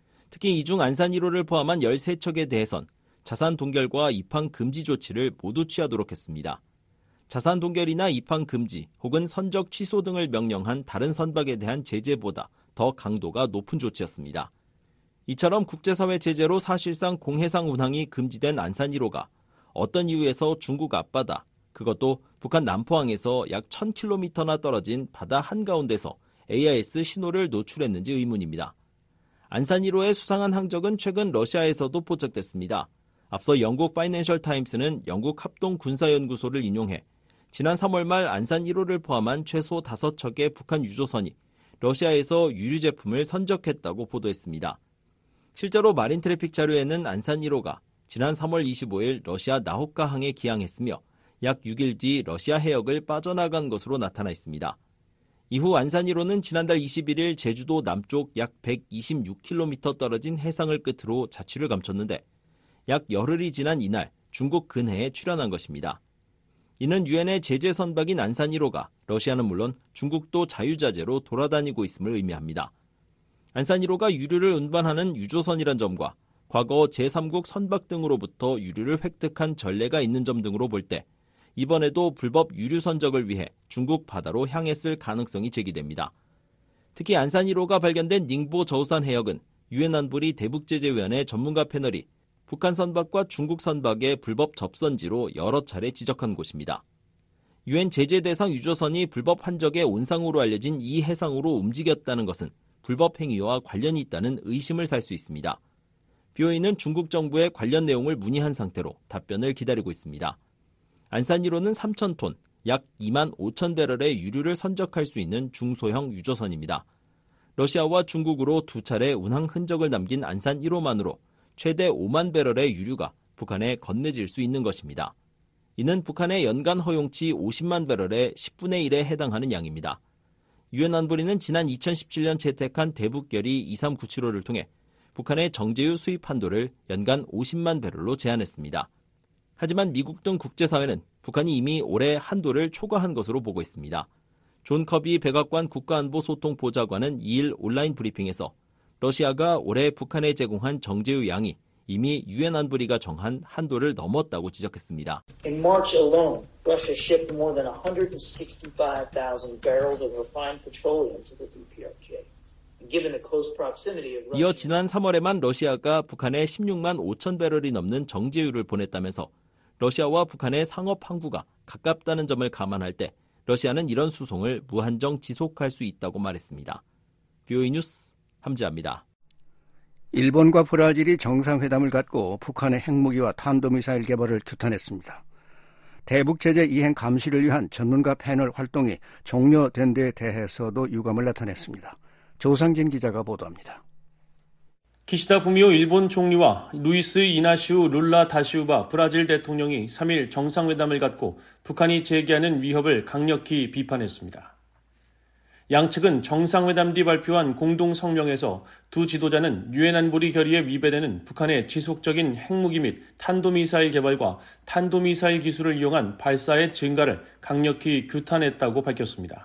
N: 특히 이 중 안산 1호를 포함한 13척에 대해선 자산 동결과 입항 금지 조치를 모두 취하도록 했습니다. 자산 동결이나 입항 금지 혹은 선적 취소 등을 명령한 다른 선박에 대한 제재보다 더 강도가 높은 조치였습니다. 이처럼 국제사회 제재로 사실상 공해상 운항이 금지된 안산 1호가 어떤 이유에서 중국 앞바다, 그것도 북한 남포항에서 약 1000km나 떨어진 바다 한가운데서 AIS 신호를 노출했는지 의문입니다. 안산 1호의 수상한 항적은 최근 러시아에서도 포착됐습니다. 앞서 영국 파이낸셜 타임스는 영국 합동군사연구소를 인용해 지난 3월 말 안산 1호를 포함한 최소 5척의 북한 유조선이 러시아에서 유류 제품을 선적했다고 보도했습니다. 실제로 마린 트래픽 자료에는 안산 1호가 지난 3월 25일 러시아 나호카항에 기항했으며 약 6일 뒤 러시아 해역을 빠져나간 것으로 나타나 있습니다. 이후 안산 1호는 지난달 21일 제주도 남쪽 약 126km 떨어진 해상을 끝으로 자취를 감췄는데 약 열흘이 지난 이날 중국 근해에 출현한 것입니다. 이는 유엔의 제재 선박인 안산 1호가 러시아는 물론 중국도 자유자재로 돌아다니고 있음을 의미합니다. 안산 1호가 유류를 운반하는 유조선이란 점과 과거 제3국 선박 등으로부터 유류를 획득한 전례가 있는 점 등으로 볼 때 이번에도 불법 유류 선적을 위해 중국 바다로 향했을 가능성이 제기됩니다. 특히 안산 1호가 발견된 닝보 저우산 해역은 유엔 안보리 대북제재위원회 전문가 패널이 북한 선박과 중국 선박의 불법 접선지로 여러 차례 지적한 곳입니다. 유엔 제재 대상 유조선이 불법 환적의 온상으로 알려진 이 해상으로 움직였다는 것은 불법 행위와 관련이 있다는 의심을 살 수 있습니다. BOA는 중국 정부에 관련 내용을 문의한 상태로 답변을 기다리고 있습니다. 안산 1호는 3,000톤, 약 2만 5천 배럴의 유류를 선적할 수 있는 중소형 유조선입니다. 러시아와 중국으로 두 차례 운항 흔적을 남긴 안산 1호만으로 최대 5만 배럴의 유류가 북한에 건네질 수 있는 것입니다. 이는 북한의 연간 허용치 50만 배럴의 10분의 1에 해당하는 양입니다. 유엔 안보리는 지난 2017년 채택한 대북결의 2397호를 통해 북한의 정제유 수입 한도를 연간 50만 배럴로 제한했습니다. 하지만 미국 등 국제사회는 북한이 이미 올해 한도를 초과한 것으로 보고 있습니다. 존 커비 백악관 국가안보소통보좌관은 2일 온라인 브리핑에서 러시아가 올해 북한에 제공한 정제유 양이 이미 유엔 안보리가 정한 한도를 넘었다고 지적했습니다.
O: In March alone, Russia shipped more than 165,000 barrels of refined petroleum to the DPRK. Given the close proximity of
N: 이어 지난 3월에만 러시아가 북한에 16만 5천 배럴이 넘는 정제유를 보냈다면서 러시아와 북한의 상업 항구가 가깝다는 점을 감안할 때 러시아는 이런 수송을 무한정 지속할 수 있다고 말했습니다. BOA 뉴스 함지아입니다.
E: 일본과 브라질이 정상회담을 갖고 북한의 핵무기와 탄도미사일 개발을 규탄했습니다. 대북제재 이행 감시를 위한 전문가 패널 활동이 종료된 데에 대해서도 유감을 나타냈습니다. 조상진 기자가 보도합니다.
I: 기시다 후미오 일본 총리와 루이스 이나시우 룰라 다시우바 브라질 대통령이 3일 정상회담을 갖고 북한이 제기하는 위협을 강력히 비판했습니다. 양측은 정상회담 뒤 발표한 공동 성명에서 두 지도자는 유엔 안보리 결의에 위배되는 북한의 지속적인 핵무기 및 탄도미사일 개발과 탄도미사일 기술을 이용한 발사의 증가를 강력히 규탄했다고 밝혔습니다.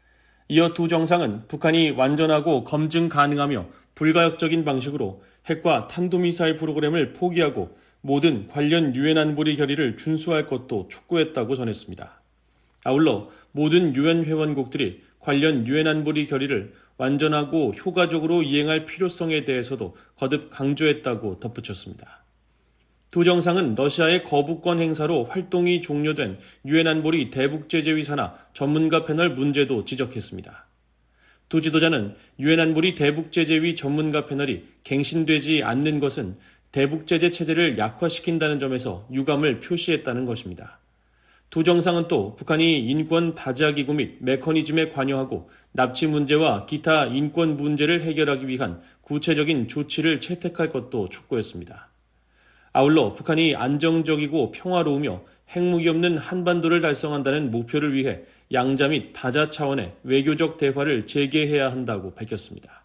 I: 이어 두 정상은 북한이 완전하고 검증 가능하며 불가역적인 방식으로 핵과 탄도미사일 프로그램을 포기하고 모든 관련 유엔 안보리 결의를 준수할 것도 촉구했다고 전했습니다. 아울러 모든 유엔 회원국들이 관련 유엔 안보리 결의를 완전하고 효과적으로 이행할 필요성에 대해서도 거듭 강조했다고 덧붙였습니다. 두 정상은 러시아의 거부권 행사로 활동이 종료된 유엔 안보리 대북제재위 산하 전문가 패널 문제도 지적했습니다. 두 지도자는 유엔 안보리 대북제재위 전문가 패널이 갱신되지 않는 것은 대북제재 체제를 약화시킨다는 점에서 유감을 표시했다는 것입니다. 두 정상은 또 북한이 인권 다자기구 및 메커니즘에 관여하고 납치 문제와 기타 인권 문제를 해결하기 위한 구체적인 조치를 채택할 것도 촉구했습니다. 아울러 북한이 안정적이고 평화로우며 핵무기 없는 한반도를 달성한다는 목표를 위해 양자 및 다자 차원의 외교적 대화를 재개해야 한다고 밝혔습니다.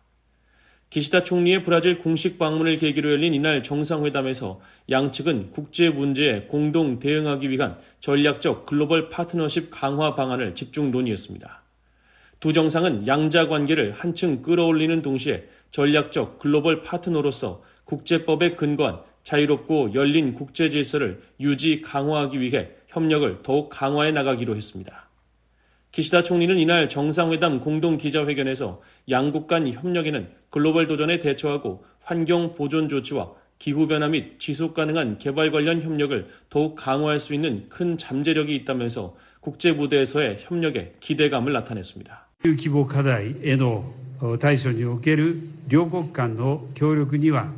I: 기시다 총리의 브라질 공식 방문을 계기로 열린 이날 정상회담에서 양측은 국제 문제에 공동 대응하기 위한 전략적 글로벌 파트너십 강화 방안을 집중 논의했습니다. 두 정상은 양자 관계를 한층 끌어올리는 동시에 전략적 글로벌 파트너로서 국제법에 근거한 자유롭고 열린 국제 질서를 유지 강화하기 위해 협력을 더욱 강화해 나가기로 했습니다. 기시다 총리는 이날 정상회담 공동 기자회견에서 양국 간 협력에는 글로벌 도전에 대처하고 환경 보존 조치와 기후변화 및 지속 가능한 개발 관련 협력을 더욱 강화할 수 있는 큰 잠재력이 있다면서 국제 무대에서의 협력에 기대감을 나타냈습니다.
P: 規模課題への対処における両国間の協力には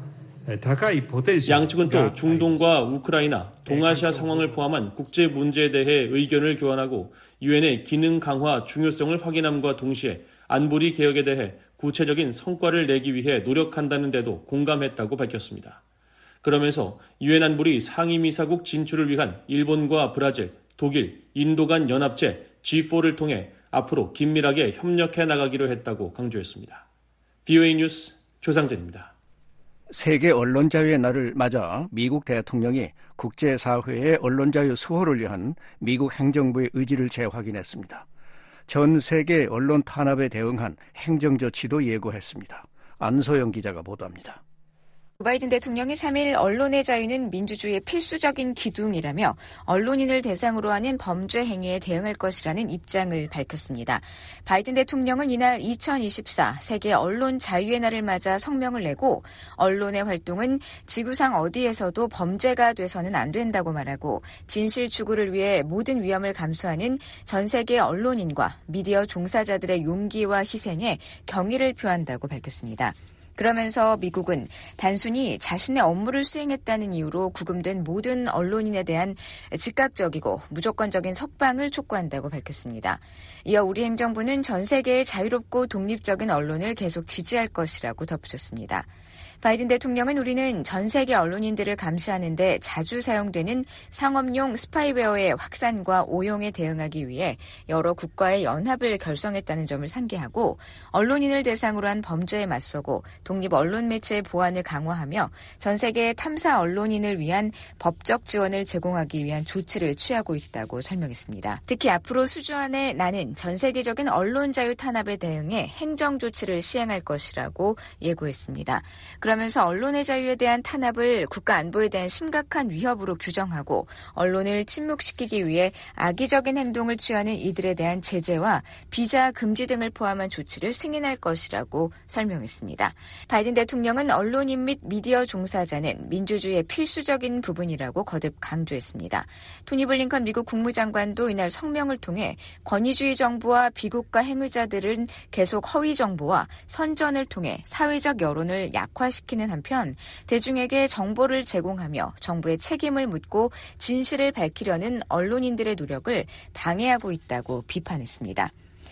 I: 양측은 또 중동과 우크라이나, 동아시아 상황을 포함한 국제 문제에 대해 의견을 교환하고 유엔의 기능 강화 중요성을 확인함과 동시에 안보리 개혁에 대해 구체적인 성과를 내기 위해 노력한다는 데도 공감했다고 밝혔습니다. 그러면서 유엔 안보리 상임이사국 진출을 위한 일본과 브라질, 독일, 인도 간 연합체 G4를 통해 앞으로 긴밀하게 협력해 나가기로 했다고 강조했습니다. BOA 뉴스 조상진입니다.
E: 세계 언론자유의 날을 맞아 미국 대통령이 국제사회의 언론자유 수호를 위한 미국 행정부의 의지를 재확인했습니다. 전 세계 언론 탄압에 대응한 행정조치도 예고했습니다. 안소영 기자가 보도합니다.
G: 바이든 대통령이 3일 언론의 자유는 민주주의의 필수적인 기둥이라며 언론인을 대상으로 하는 범죄 행위에 대응할 것이라는 입장을 밝혔습니다. 바이든 대통령은 이날 2024 세계 언론 자유의 날을 맞아 성명을 내고 언론의 활동은 지구상 어디에서도 범죄가 돼서는 안 된다고 말하고 진실 추구를 위해 모든 위험을 감수하는 전 세계 언론인과 미디어 종사자들의 용기와 희생에 경의를 표한다고 밝혔습니다. 그러면서 미국은 단순히 자신의 업무를 수행했다는 이유로 구금된 모든 언론인에 대한 즉각적이고 무조건적인 석방을 촉구한다고 밝혔습니다. 이어 우리 행정부는 전 세계의 자유롭고 독립적인 언론을 계속 지지할 것이라고 덧붙였습니다. 바이든 대통령은 우리는 전 세계 언론인들을 감시하는 데 자주 사용되는 상업용 스파이웨어의 확산과 오용에 대응하기 위해 여러 국가의 연합을 결성했다는 점을 상기하고 언론인을 대상으로 한 범죄에 맞서고 독립 언론 매체의 보안을 강화하며 전 세계 탐사 언론인을 위한 법적 지원을 제공하기 위한 조치를 취하고 있다고 설명했습니다. 특히 앞으로 수주 안에 나는 전 세계적인 언론 자유 탄압에 대응해 행정 조치를 시행할 것이라고 예고했습니다. 그러면서 언론의 자유에 대한 탄압을 국가 안보에 대한 심각한 위협으로 규정하고 언론을 침묵시키기 위해 악의적인 행동을 취하는 이들에 대한 제재와 비자 금지 등을 포함한 조치를 승인할 것이라고 설명했습니다. 바이든 대통령은 언론인 및 미디어 종사자는 민주주의의 필수적인 부분이라고 거듭 강조했습니다. 토니 블링컨 미국 국무장관도 이날 성명을 통해 권위주의 정부와 비국가 행위자들은 계속 허위 정보와 선전을 통해 사회적 여론을 약화시키는 한편 대중에게 정보를 제공하며 정부의 책임을 묻고 진실을 밝히려는 언론인들의 노력을 방해하고 있다고 비판했습니다.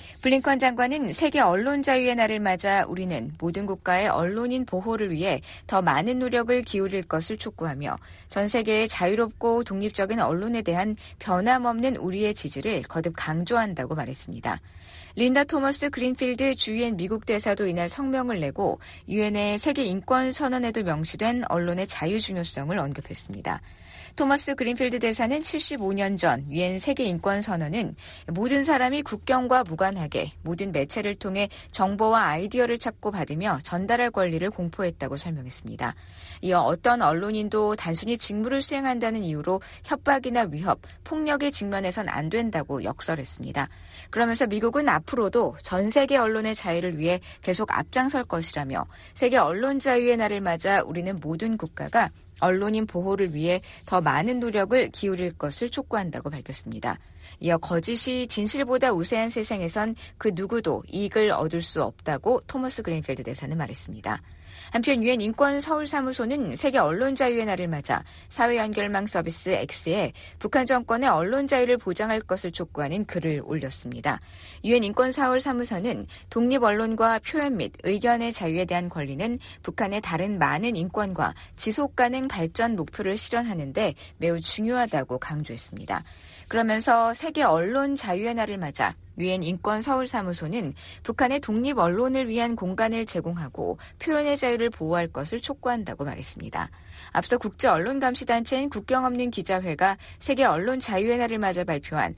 G: 블링컨 장관은 세계 언론 자유의 날을 맞아 우리는 모든 국가의 언론인 보호를 위해 더 많은 노력을 기울일 것을 촉구하며 전 세계의 자유롭고 독립적인 언론에 대한 변함없는 우리의 지지를 거듭 강조한다고 말했습니다. 린다 토머스 그린필드 주유엔 미국 대사도 이날 성명을 내고 유엔의 세계 인권 선언에도 명시된 언론의 자유 중요성을 언급했습니다. 토머스 그린필드 대사는 75년 전 유엔 세계인권선언은 모든 사람이 국경과 무관하게 모든 매체를 통해 정보와 아이디어를 찾고 받으며 전달할 권리를 공포했다고 설명했습니다. 이어 어떤 언론인도 단순히 직무를 수행한다는 이유로 협박이나 위협, 폭력에 직면해선 안 된다고 역설했습니다. 그러면서 미국은 앞으로도 전 세계 언론의 자유를 위해 계속 앞장설 것이라며 세계 언론 자유의 날을 맞아 우리는 모든 국가가 언론인 보호를 위해 더 많은 노력을 기울일 것을 촉구한다고 밝혔습니다. 이어 거짓이 진실보다 우세한 세상에선 그 누구도 이익을 얻을 수 없다고 토머스 그린필드 대사는 말했습니다. 한편 유엔 인권 서울사무소는 세계 언론 자유의 날을 맞아 사회연결망 서비스 X에 북한 정권의 언론 자유를 보장할 것을 촉구하는 글을 올렸습니다. 유엔 인권 서울사무소는 독립 언론과 표현 및 의견의 자유에 대한 권리는 북한의 다른 많은 인권과 지속 가능 발전 목표를 실현하는 데 매우 중요하다고 강조했습니다. 그러면서 세계 언론 자유의 날을 맞아 유엔 인권 서울사무소는 북한의 독립 언론을 위한 공간을 제공하고 표현의 자유를 보호할 것을 촉구한다고 말했습니다. 앞서 국제언론감시단체인 국경 없는 기자회가 세계 언론 자유의 날을 맞아 발표한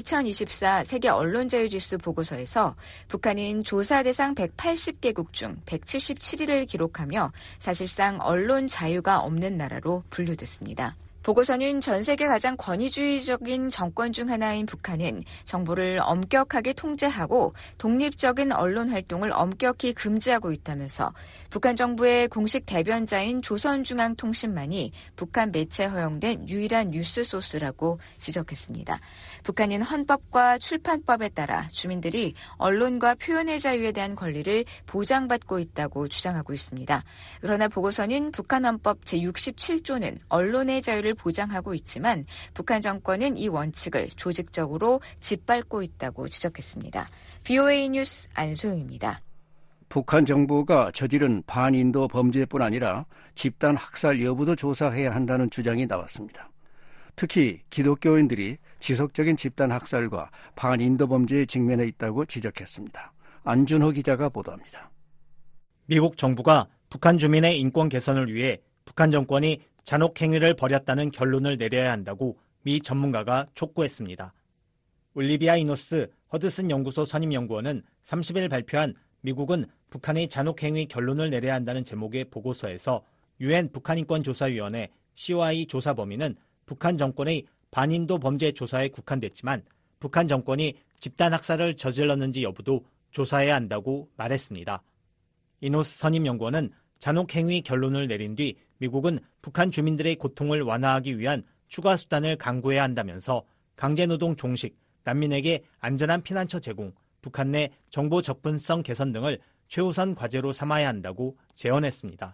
G: 2024 세계 언론자유지수 보고서에서 북한은 조사 대상 180개국 중 177위를 기록하며 사실상 언론 자유가 없는 나라로 분류됐습니다. 보고서는 전 세계 가장 권위주의적인 정권 중 하나인 북한은 정보를 엄격하게 통제하고 독립적인 언론 활동을 엄격히 금지하고 있다면서 북한 정부의 공식 대변자인 조선중앙통신만이 북한 매체에 허용된 유일한 뉴스 소스라고 지적했습니다. 북한은 헌법과 출판법에 따라 주민들이 언론과 표현의 자유에 대한 권리를 보장받고 있다고 주장하고 있습니다. 그러나 보고서는 북한 헌법 제67조는 언론의 자유를 보장하고 있지만 북한 정권은 이 원칙을 조직적으로 짓밟고 있다고 지적했습니다. VOA 뉴스 안소영입니다.
E: 북한 정부가 저지른 반인도 범죄뿐 아니라 집단 학살 여부도 조사해야 한다는 주장이 나왔습니다. 특히 기독교인들이 지속적인 집단 학살과 반인도 범죄에 직면해 있다고 지적했습니다. 안준호 기자가 보도합니다.
L: 미국 정부가 북한 주민의 인권 개선을 위해 북한 정권이 잔혹 행위를 벌였다는 결론을 내려야 한다고 미 전문가가 촉구했습니다. 올리비아 이노스 허드슨 연구소 선임연구원은 30일 발표한 미국은 북한의 잔혹 행위 결론을 내려야 한다는 제목의 보고서에서 유엔 북한인권조사위원회 COI 조사 범위는 북한 정권의 반인도 범죄 조사에 국한됐지만 북한 정권이 집단 학살을 저질렀는지 여부도 조사해야 한다고 말했습니다. 이노스 선임연구원은 잔혹 행위 결론을 내린 뒤 미국은 북한 주민들의 고통을 완화하기 위한 추가 수단을 강구해야 한다면서 강제노동 종식, 난민에게 안전한 피난처 제공, 북한 내 정보 접근성 개선 등을 최우선 과제로 삼아야 한다고 제언했습니다.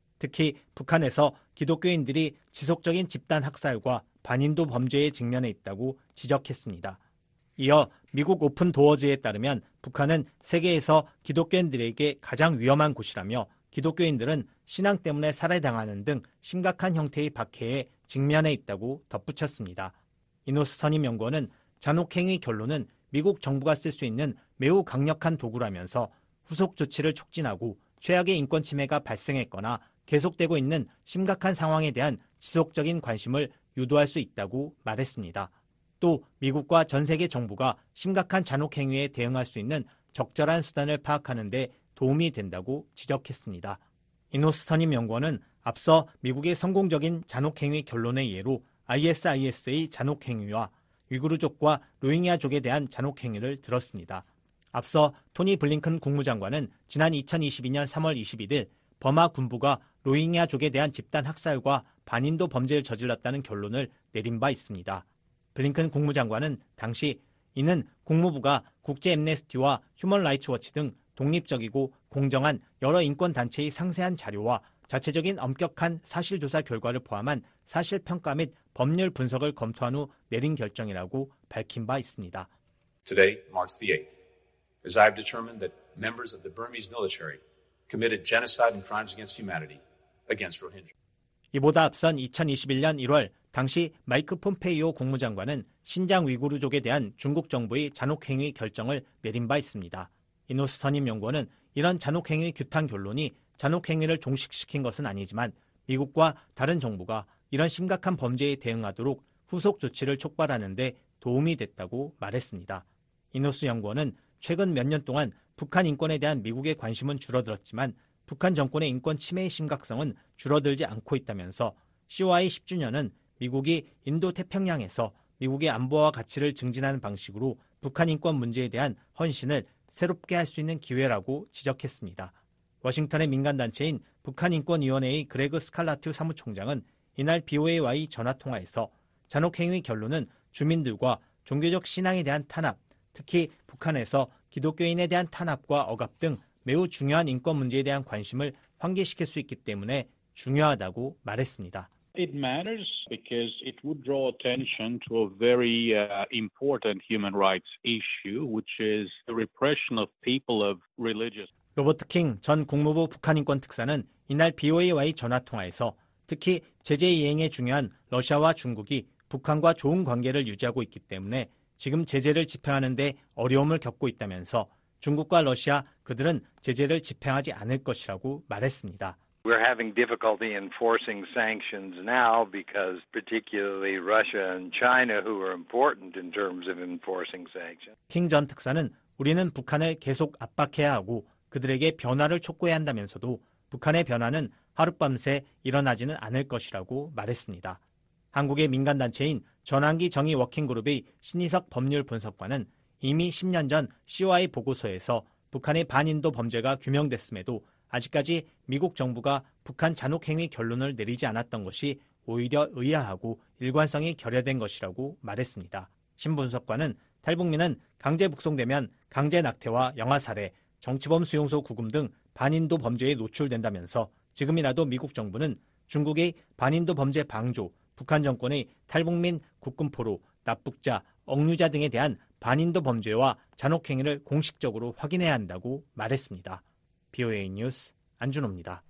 L: 특히 북한에서 기독교인들이 지속적인 집단 학살과 반인도 범죄에 직면해 있다고 지적했습니다. 이어 미국 오픈 도어즈에 따르면 북한은 세계에서 기독교인들에게 가장 위험한 곳이라며 기독교인들은 신앙 때문에 살해당하는 등 심각한 형태의 박해에 직면해 있다고 덧붙였습니다. 이노스 선임연구원은 잔혹행위 결론은 미국 정부가 쓸 수 있는 매우 강력한 도구라면서 후속 조치를 촉진하고 최악의 인권 침해가 발생했거나 계속되고 있는 심각한 상황에 대한 지속적인 관심을 유도할 수 있다고 말했습니다. 또 미국과 전 세계 정부가 심각한 잔혹행위에 대응할 수 있는 적절한 수단을 파악하는 데 도움이 된다고 지적했습니다. 이노스 선임연구원은 앞서 미국의 성공적인 잔혹행위 결론의 예로 ISIS의 잔혹행위와 위구르족과 로힝야족에 대한 잔혹행위를 들었습니다. 앞서 토니 블링컨 국무장관은 지난 2022년 3월 21일 버마 군부가 로힝야족에 대한 집단 학살과 반인도 범죄를 저질렀다는 결론을 내린 바 있습니다. 블링컨 국무장관은 당시 이는 국무부가 국제 앰네스티와 휴먼 라이츠 워치 등 독립적이고 공정한 여러 인권단체의 상세한 자료와 자체적인 엄격한 사실조사 결과를 포함한 사실평가 및 법률 분석을 검토한 후 내린 결정이라고 밝힌 바 있습니다.
Q: Today marks the 8th, as I have determined that members of the Burmese military committed genocide and crimes against humanity against Rohingya.
L: 이보다 앞선 2021년 1월 당시 마이크 폼페이오 국무장관은 신장 위구르족에 대한 중국 정부의 잔혹행위 결정을 내린 바 있습니다. 이노스 선임연구원은 이런 잔혹행위 규탄 결론이 잔혹행위를 종식시킨 것은 아니지만 미국과 다른 정부가 이런 심각한 범죄에 대응하도록 후속 조치를 촉발하는 데 도움이 됐다고 말했습니다. 이노스 연구원은 최근 몇 년 동안 북한 인권에 대한 미국의 관심은 줄어들었지만 북한 정권의 인권 침해의 심각성은 줄어들지 않고 있다면서 COI 10주년은 미국이 인도태평양에서 미국의 안보와 가치를 증진하는 방식으로 북한 인권 문제에 대한 헌신을 새롭게 할 수 있는 기회라고 지적했습니다. 워싱턴의 민간단체인 북한인권위원회의 그레그 스칼라튜 사무총장은 이날 BOA와의 전화통화에서 잔혹행위 결론은 주민들과 종교적 신앙에 대한 탄압, 특히 북한에서 기독교인에 대한 탄압과 억압 등 매우 중요한 인권 문제에 대한 관심을 환기시킬 수 있기 때문에 중요하다고 말했습니다.
R: It matters because it would draw attention to a very important human rights issue, which is the repression of people of religious.
L: 로버트 킹 전 국무부 북한인권 특사는 이날 BOA와의 전화통화에서 특히 제재 이행에 중요한 러시아와 중국이 북한과 좋은 관계를 유지하고 있기 때문에 지금 제재를 집행하는 데 어려움을 겪고 있다면서 중국과 러시아 그들은 제재를 집행하지 않을 것이라고 말했습니다.
S: We're having difficulty enforcing sanctions now because particularly Russia and China, who are important in terms of enforcing sanctions.
L: 킹 전 특사는 우리는 북한을 계속 압박해야 하고 그들에게 변화를 촉구해야 한다면서도 북한의 변화는 하룻밤새 일어나지는 않을 것이라고 말했습니다. 한국의 민간단체인 전환기 정의 워킹그룹의 신희석 법률 분석관은 이미 10년 전 COI 보고서에서 북한의 반인도 범죄가 규명됐음에도 아직까지 미국 정부가 북한 잔혹행위 결론을 내리지 않았던 것이 오히려 의아하고 일관성이 결여된 것이라고 말했습니다. 신 분석관은 탈북민은 강제 북송되면 강제 낙태와 영아살해, 정치범 수용소 구금 등 반인도 범죄에 노출된다면서 지금이라도 미국 정부는 중국의 반인도 범죄 방조, 북한 정권의 탈북민 국군포로, 납북자, 억류자 등에 대한 반인도 범죄와 잔혹행위를 공식적으로 확인해야 한다고 말했습니다. BOA 뉴스 안준호입니다.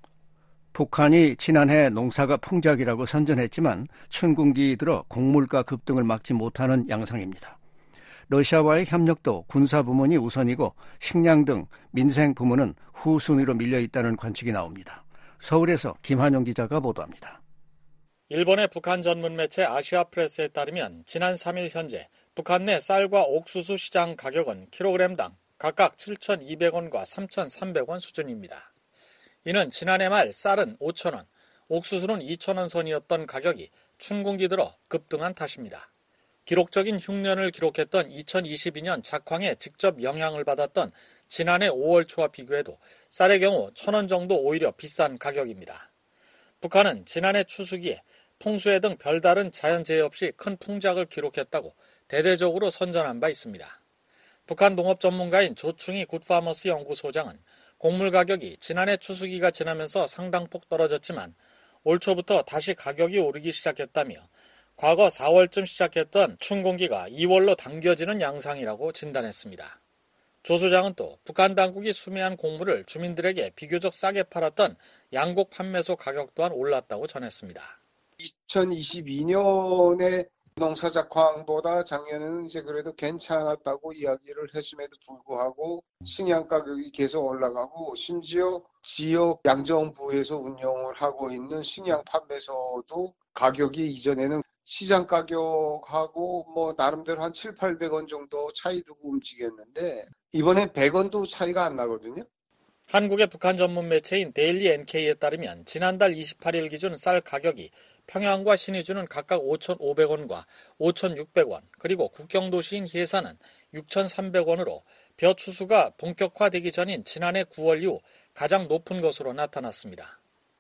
E: 북한이 지난해 농사가 풍작이라고 선전했지만 춘군기 들어 곡물가 급등을 막지 못하는 양상입니다. 러시아와의 협력도 군사 부문이 우선이고 식량 등 민생 부문은 후순위로 밀려있다는 관측이 나옵니다. 서울에서 김한용 기자가 보도합니다.
T: 일본의 북한 전문 매체 아시아프레스에 따르면 지난 3일 현재 북한 내 쌀과 옥수수 시장 가격은 킬로그램당 각각 7,200원과 3,300원 수준입니다. 이는 지난해 말 쌀은 5,000원, 옥수수는 2,000원 선이었던 가격이 춘군기 들어 급등한 탓입니다. 기록적인 흉년을 기록했던 2022년 작황에 직접 영향을 받았던 지난해 5월 초와 비교해도 쌀의 경우 1,000원 정도 오히려 비싼 가격입니다. 북한은 지난해 추수기에 풍수해 등 별다른 자연재해 없이 큰 풍작을 기록했다고 대대적으로 선전한 바 있습니다. 북한 농업 전문가인 조충희 굿파머스 연구소장은 곡물 가격이 지난해 추수기가 지나면서 상당폭 떨어졌지만 올 초부터 다시 가격이 오르기 시작했다며 과거 4월쯤 시작했던 춘공기가 2월로 당겨지는 양상이라고 진단했습니다. 조 소장은 또 북한 당국이 수매한 곡물을 주민들에게 비교적 싸게 팔았던 양곡 판매소 가격 또한 올랐다고 전했습니다.
U: 2022년에 농사작황보다 작년에는 이제 그래도 괜찮았다고 이야기를 했음에도 불구하고 식량 가격이 계속 올라가고 심지어 지역 양정부에서 운영을 하고 있는 식량 판매소도 가격이 이전에는 시장 가격하고 뭐 나름대로 한 700~800원 정도 차이 두고 움직였는데 이번엔 100원도 차이가 안 나거든요.
T: 한국의 북한 전문 매체인 데일리 NK에 따르면 지난달 28일 기준 쌀 가격이 평양과 신의주는 각각 5,500원과 5,600원, 그리고 국경도시인 해산은 6,300원으로 벼 추수가 본격화되기 전인 지난해 9월 이후 가장 높은 것으로 나타났습니다.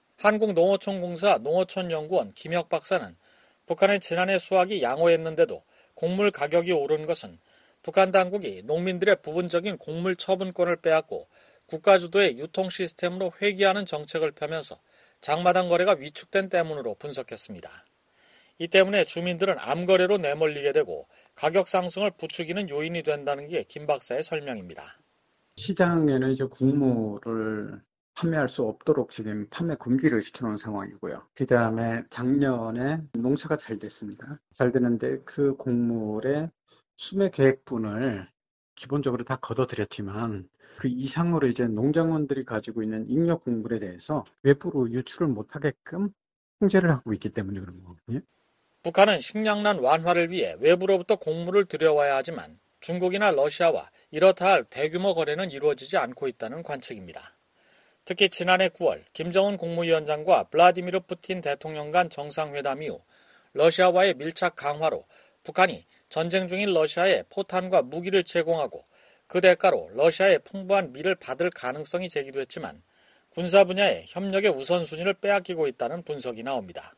T: 한국농어촌공사 농어촌연구원 김혁 박사는 북한의 지난해 수확이 양호했는데도 곡물 가격이 오른 것은 북한 당국이 농민들의 부분적인 곡물 처분권을 빼앗고 국가주도의 유통 시스템으로 회귀하는 정책을 펴면서 장마당 거래가 위축된 때문으로 분석했습니다. 이 때문에 주민들은 암거래로 내몰리게 되고 가격 상승을 부추기는 요인이 된다는 게 김 박사의 설명입니다.
V: 시장에는 이제 곡물을 판매할 수 없도록 지금 판매 금지를 시켜놓은 상황이고요. 그 다음에 작년에 농사가 잘 됐습니다. 잘 되는데 그 곡물의 수매 계획분을 기본적으로 다 걷어들였지만 그 이상으로 이제 농장원들이 가지고 있는 잉여 곡물에 대해서 외부로 유출을 못하게끔 통제를 하고 있기 때문에 그런 거거든요.
T: 북한은 식량난 완화를 위해 외부로부터 곡물을 들여와야 하지만 중국이나 러시아와 이렇다 할 대규모 거래는 이루어지지 않고 있다는 관측입니다. 특히 지난해 9월 김정은 국무위원장과 블라디미르 푸틴 대통령 간 정상회담 이후 러시아와의 밀착 강화로 북한이 전쟁 중인 러시아에 포탄과 무기를 제공하고 그 대가로 러시아의 풍부한 밀을 받을 가능성이 제기됐지만 군사 분야의 협력의 우선순위를 빼앗기고 있다는 분석이 나옵니다.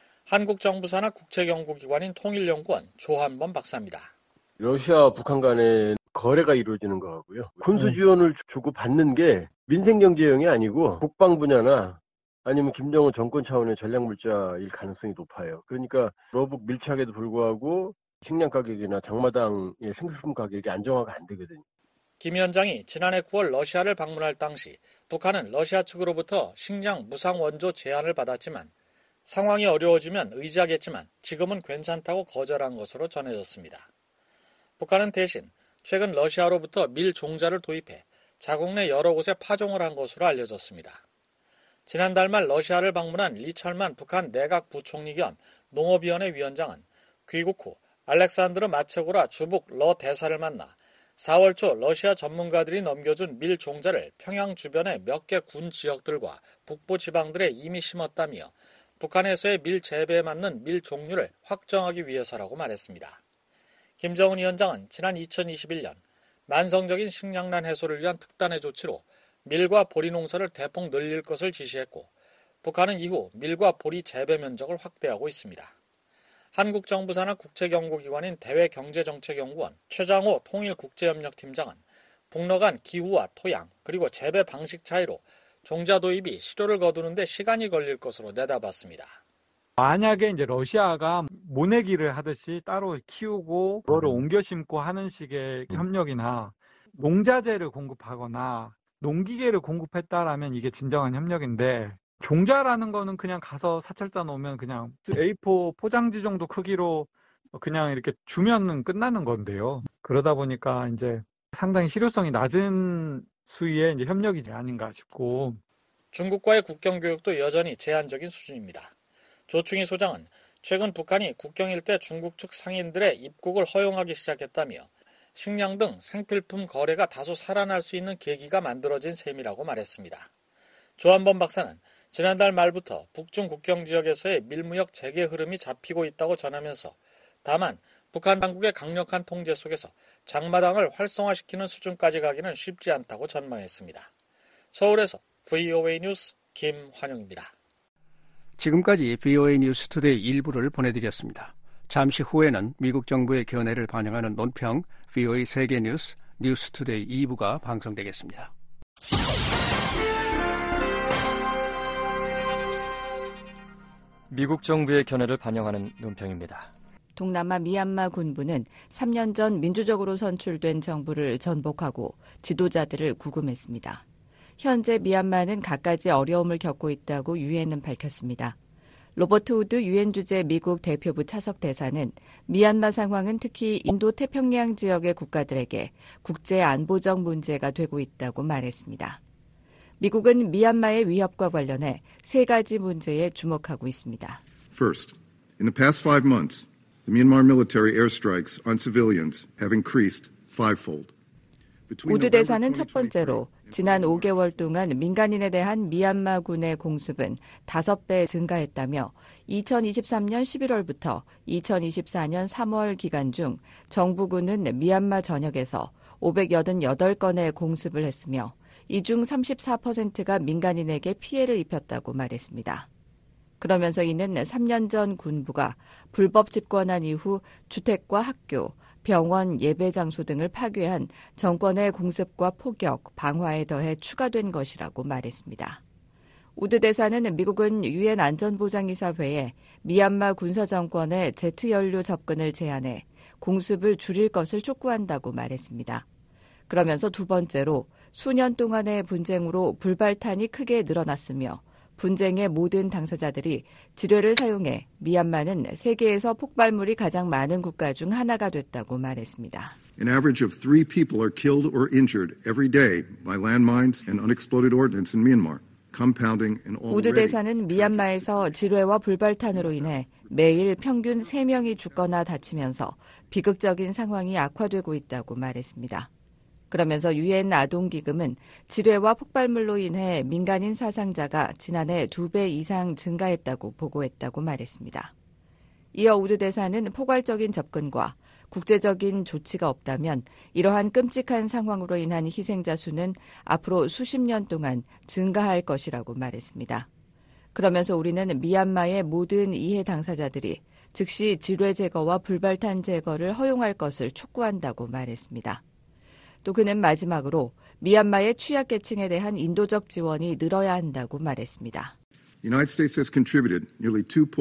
T: 한국 정부 산하 국책연구기관인 통일연구원 조한범 박사입니다.
W: 러시아와 북한 간에 거래가 이루어지는 거 같고요. 군수 지원을 주고 받는 게 민생경제용이 아니고 국방 분야나 아니면 김정은 정권 차원의 전략물자일 가능성이 높아요. 그러니까 러북 밀착에도 불구하고 식량 가격이나 장마당의 생필품 가격이 안정화가 안 되거든요.
T: 김 위원장이 지난해 9월 러시아를 방문할 당시 북한은 러시아 측으로부터 식량 무상 원조 제안을 받았지만 상황이 어려워지면 의지하겠지만 지금은 괜찮다고 거절한 것으로 전해졌습니다. 북한은 대신 최근 러시아로부터 밀 종자를 도입해 자국 내 여러 곳에 파종을 한 것으로 알려졌습니다. 지난달 말 러시아를 방문한 리철만 북한 내각 부총리 겸 농업위원회 위원장은 귀국 후 알렉산드르 마체고라 주북 러 대사를 만나 4월 초 러시아 전문가들이 넘겨준 밀 종자를 평양 주변의 몇 개 군 지역들과 북부 지방들에 이미 심었다며 북한에서의 밀 재배에 맞는 밀 종류를 확정하기 위해서라고 말했습니다. 김정은 위원장은 지난 2021년 만성적인 식량난 해소를 위한 특단의 조치로 밀과 보리 농사를 대폭 늘릴 것을 지시했고 북한은 이후 밀과 보리 재배 면적을 확대하고 있습니다. 한국 정부 산하 국책연구기관인 대외경제정책연구원 최장호 통일국제협력팀장은 북러 간 기후와 토양 그리고 재배 방식 차이로 종자 도입이 실효를 거두는데 시간이 걸릴 것으로 내다봤습니다.
X: 만약에 이제 러시아가 모내기를 하듯이 따로 키우고 그거를 옮겨 심고 하는 식의 협력이나 농자재를 공급하거나 농기계를 공급했다라면 이게 진정한 협력인데 종자라는 거는 그냥 가서 사찰자 놓으면 그냥 A4 포장지 정도 크기로 그냥 이렇게 주면은 끝나는 건데요. 그러다 보니까 이제 상당히 실효성이 낮은 수위의 이제 협력이 아닌가 싶고.
T: 중국과의 국경 교역도 여전히 제한적인 수준입니다. 조충희 소장은 최근 북한이 국경 일대 중국 측 상인들의 입국을 허용하기 시작했다며 식량 등 생필품 거래가 다소 살아날 수 있는 계기가 만들어진 셈이라고 말했습니다. 조한범 박사는 지난달 말부터 북중 국경 지역에서의 밀무역 재개 흐름이 잡히고 있다고 전하면서 다만 북한 당국의 강력한 통제 속에서 장마당을 활성화시키는 수준까지 가기는 쉽지 않다고 전망했습니다. 서울에서 VOA 뉴스 김환영입니다.
E: 지금까지 VOA 뉴스 투데이 일부를 보내드렸습니다. 잠시 후에는 미국 정부의 견해를 반영하는 논평 VOA 세계 뉴스 뉴스 투데이 2부가 방송되겠습니다.
A: 미국 정부의 견해를 반영하는 논평입니다.
B: 동남아 미얀마 군부는 3년 전 민주적으로 선출된 정부를 전복하고 지도자들을 구금했습니다. 현재 미얀마는 갖가지 어려움을 겪고 있다고 유엔은 밝혔습니다. 로버트 우드 유엔 주재 미국 대표부 차석 대사는 미얀마 상황은 특히 인도 태평양 지역의 국가들에게 국제 안보적 문제가 되고 있다고 말했습니다. 미국은 미얀마의 위협과 관련해 3가지 문제에 주목하고 있습니다.
C: First, in the past 5 months, the Myanmar military airstrikes on civilians have increased fivefold.
B: 우드 대사는 첫 번째로 지난 5개월 동안 민간인에 대한 미얀마군의 공습은 5배 증가했다며 2023년 11월부터 2024년 3월 기간 중 정부군은 미얀마 전역에서 588건의 공습을 했으며 이 중 34%가 민간인에게 피해를 입혔다고 말했습니다. 그러면서 이는 3년 전 군부가 불법 집권한 이후 주택과 학교, 병원, 예배 장소 등을 파괴한 정권의 공습과 포격, 방화에 더해 추가된 것이라고 말했습니다. 우드 대사는 미국은 유엔 안전보장이사회에 미얀마 군사정권의 제트 연료 접근을 제한해 공습을 줄일 것을 촉구한다고 말했습니다. 그러면서 두 번째로 수년 동안의 분쟁으로 불발탄이 크게 늘어났으며 분쟁의 모든 당사자들이 지뢰를 사용해 미얀마는 세계에서 폭발물이 가장 많은 국가 중 하나가 됐다고 말했습니다.
C: An average of 3 people are killed or injured every day by landmines and unexploded ordnance in Myanmar, compounding an already.
B: 우드 대사는 미얀마에서 지뢰와 불발탄으로 인해 매일 평균 3명이 죽거나 다치면서 비극적인 상황이 악화되고 있다고 말했습니다. 그러면서 유엔 아동기금은 지뢰와 폭발물로 인해 민간인 사상자가 지난해 2배 이상 증가했다고 보고했다고 말했습니다. 이어 우드 대사는 포괄적인 접근과 국제적인 조치가 없다면 이러한 끔찍한 상황으로 인한 희생자 수는 앞으로 수십 년 동안 증가할 것이라고 말했습니다. 그러면서 우리는 미얀마의 모든 이해 당사자들이 즉시 지뢰 제거와 불발탄 제거를 허용할 것을 촉구한다고 말했습니다. 또 그는 마지막으로 미얀마의 취약계층에 대한 인도적 지원이 늘어야 한다고 말했습니다.
C: The United States has contributed nearly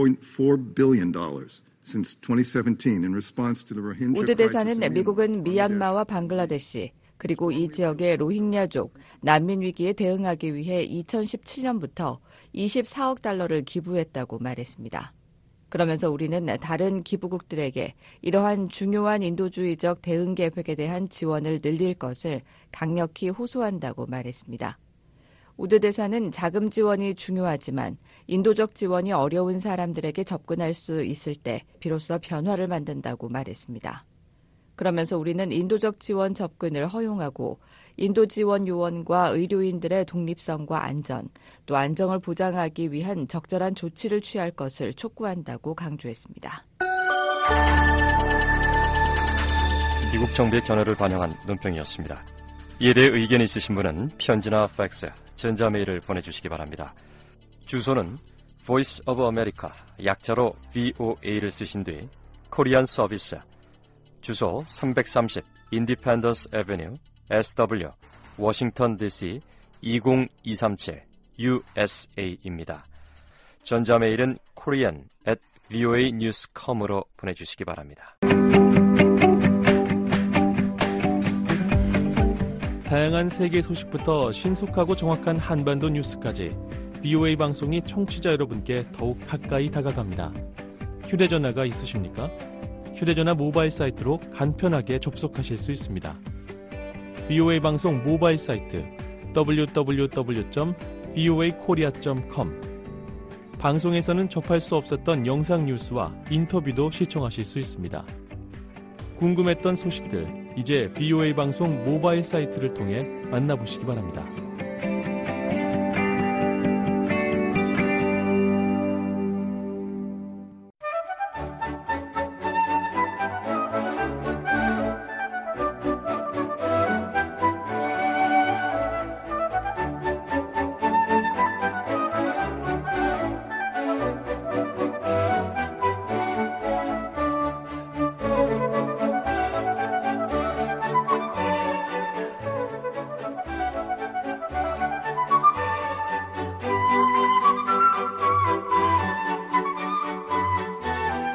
C: $2.4 billion since 2017 in response to the Rohingya
B: 우드 대사는 미국은 미얀마와 방글라데시 그리고 이 지역의 로힝야족 난민 위기에 대응하기 위해 2017년부터 24억 달러를 기부했다고 말했습니다. 그러면서 우리는 다른 기부국들에게 이러한 중요한 인도주의적 대응 계획에 대한 지원을 늘릴 것을 강력히 호소한다고 말했습니다. 우드 대사는 자금 지원이 중요하지만 인도적 지원이 어려운 사람들에게 접근할 수 있을 때 비로소 변화를 만든다고 말했습니다. 그러면서 우리는 인도적 지원 접근을 허용하고 인도 지원 요원과 의료인들의 독립성과 안전, 또 안정을 보장하기 위한 적절한 조치를 취할 것을 촉구한다고 강조했습니다.
A: 미국 정부의 견해를 반영한 논평이었습니다. 이에 대해 의견 있으신 분은 편지나 팩스, 전자메일을 보내주시기 바랍니다. 주소는 Voice of America, 약자로 VOA를 쓰신 뒤 코리안 서비스, 주소 330 Independence Avenue, SW, 워싱턴 DC 20237 USA입니다. 전자메일은 korean@voanews.com으로 보내주시기 바랍니다.
N: 다양한 세계 소식부터 신속하고 정확한 한반도 뉴스까지 VOA 방송이 청취자 여러분께 더욱 가까이 다가갑니다. 휴대전화가 있으십니까? 휴대전화 모바일 사이트로 간편하게 접속하실 수 있습니다. VOA 방송 모바일 사이트 www.voakorea.com 방송에서는 접할 수 없었던 영상 뉴스와 인터뷰도 시청하실 수 있습니다. 궁금했던 소식들, 이제 VOA 방송 모바일 사이트를 통해 만나보시기 바랍니다.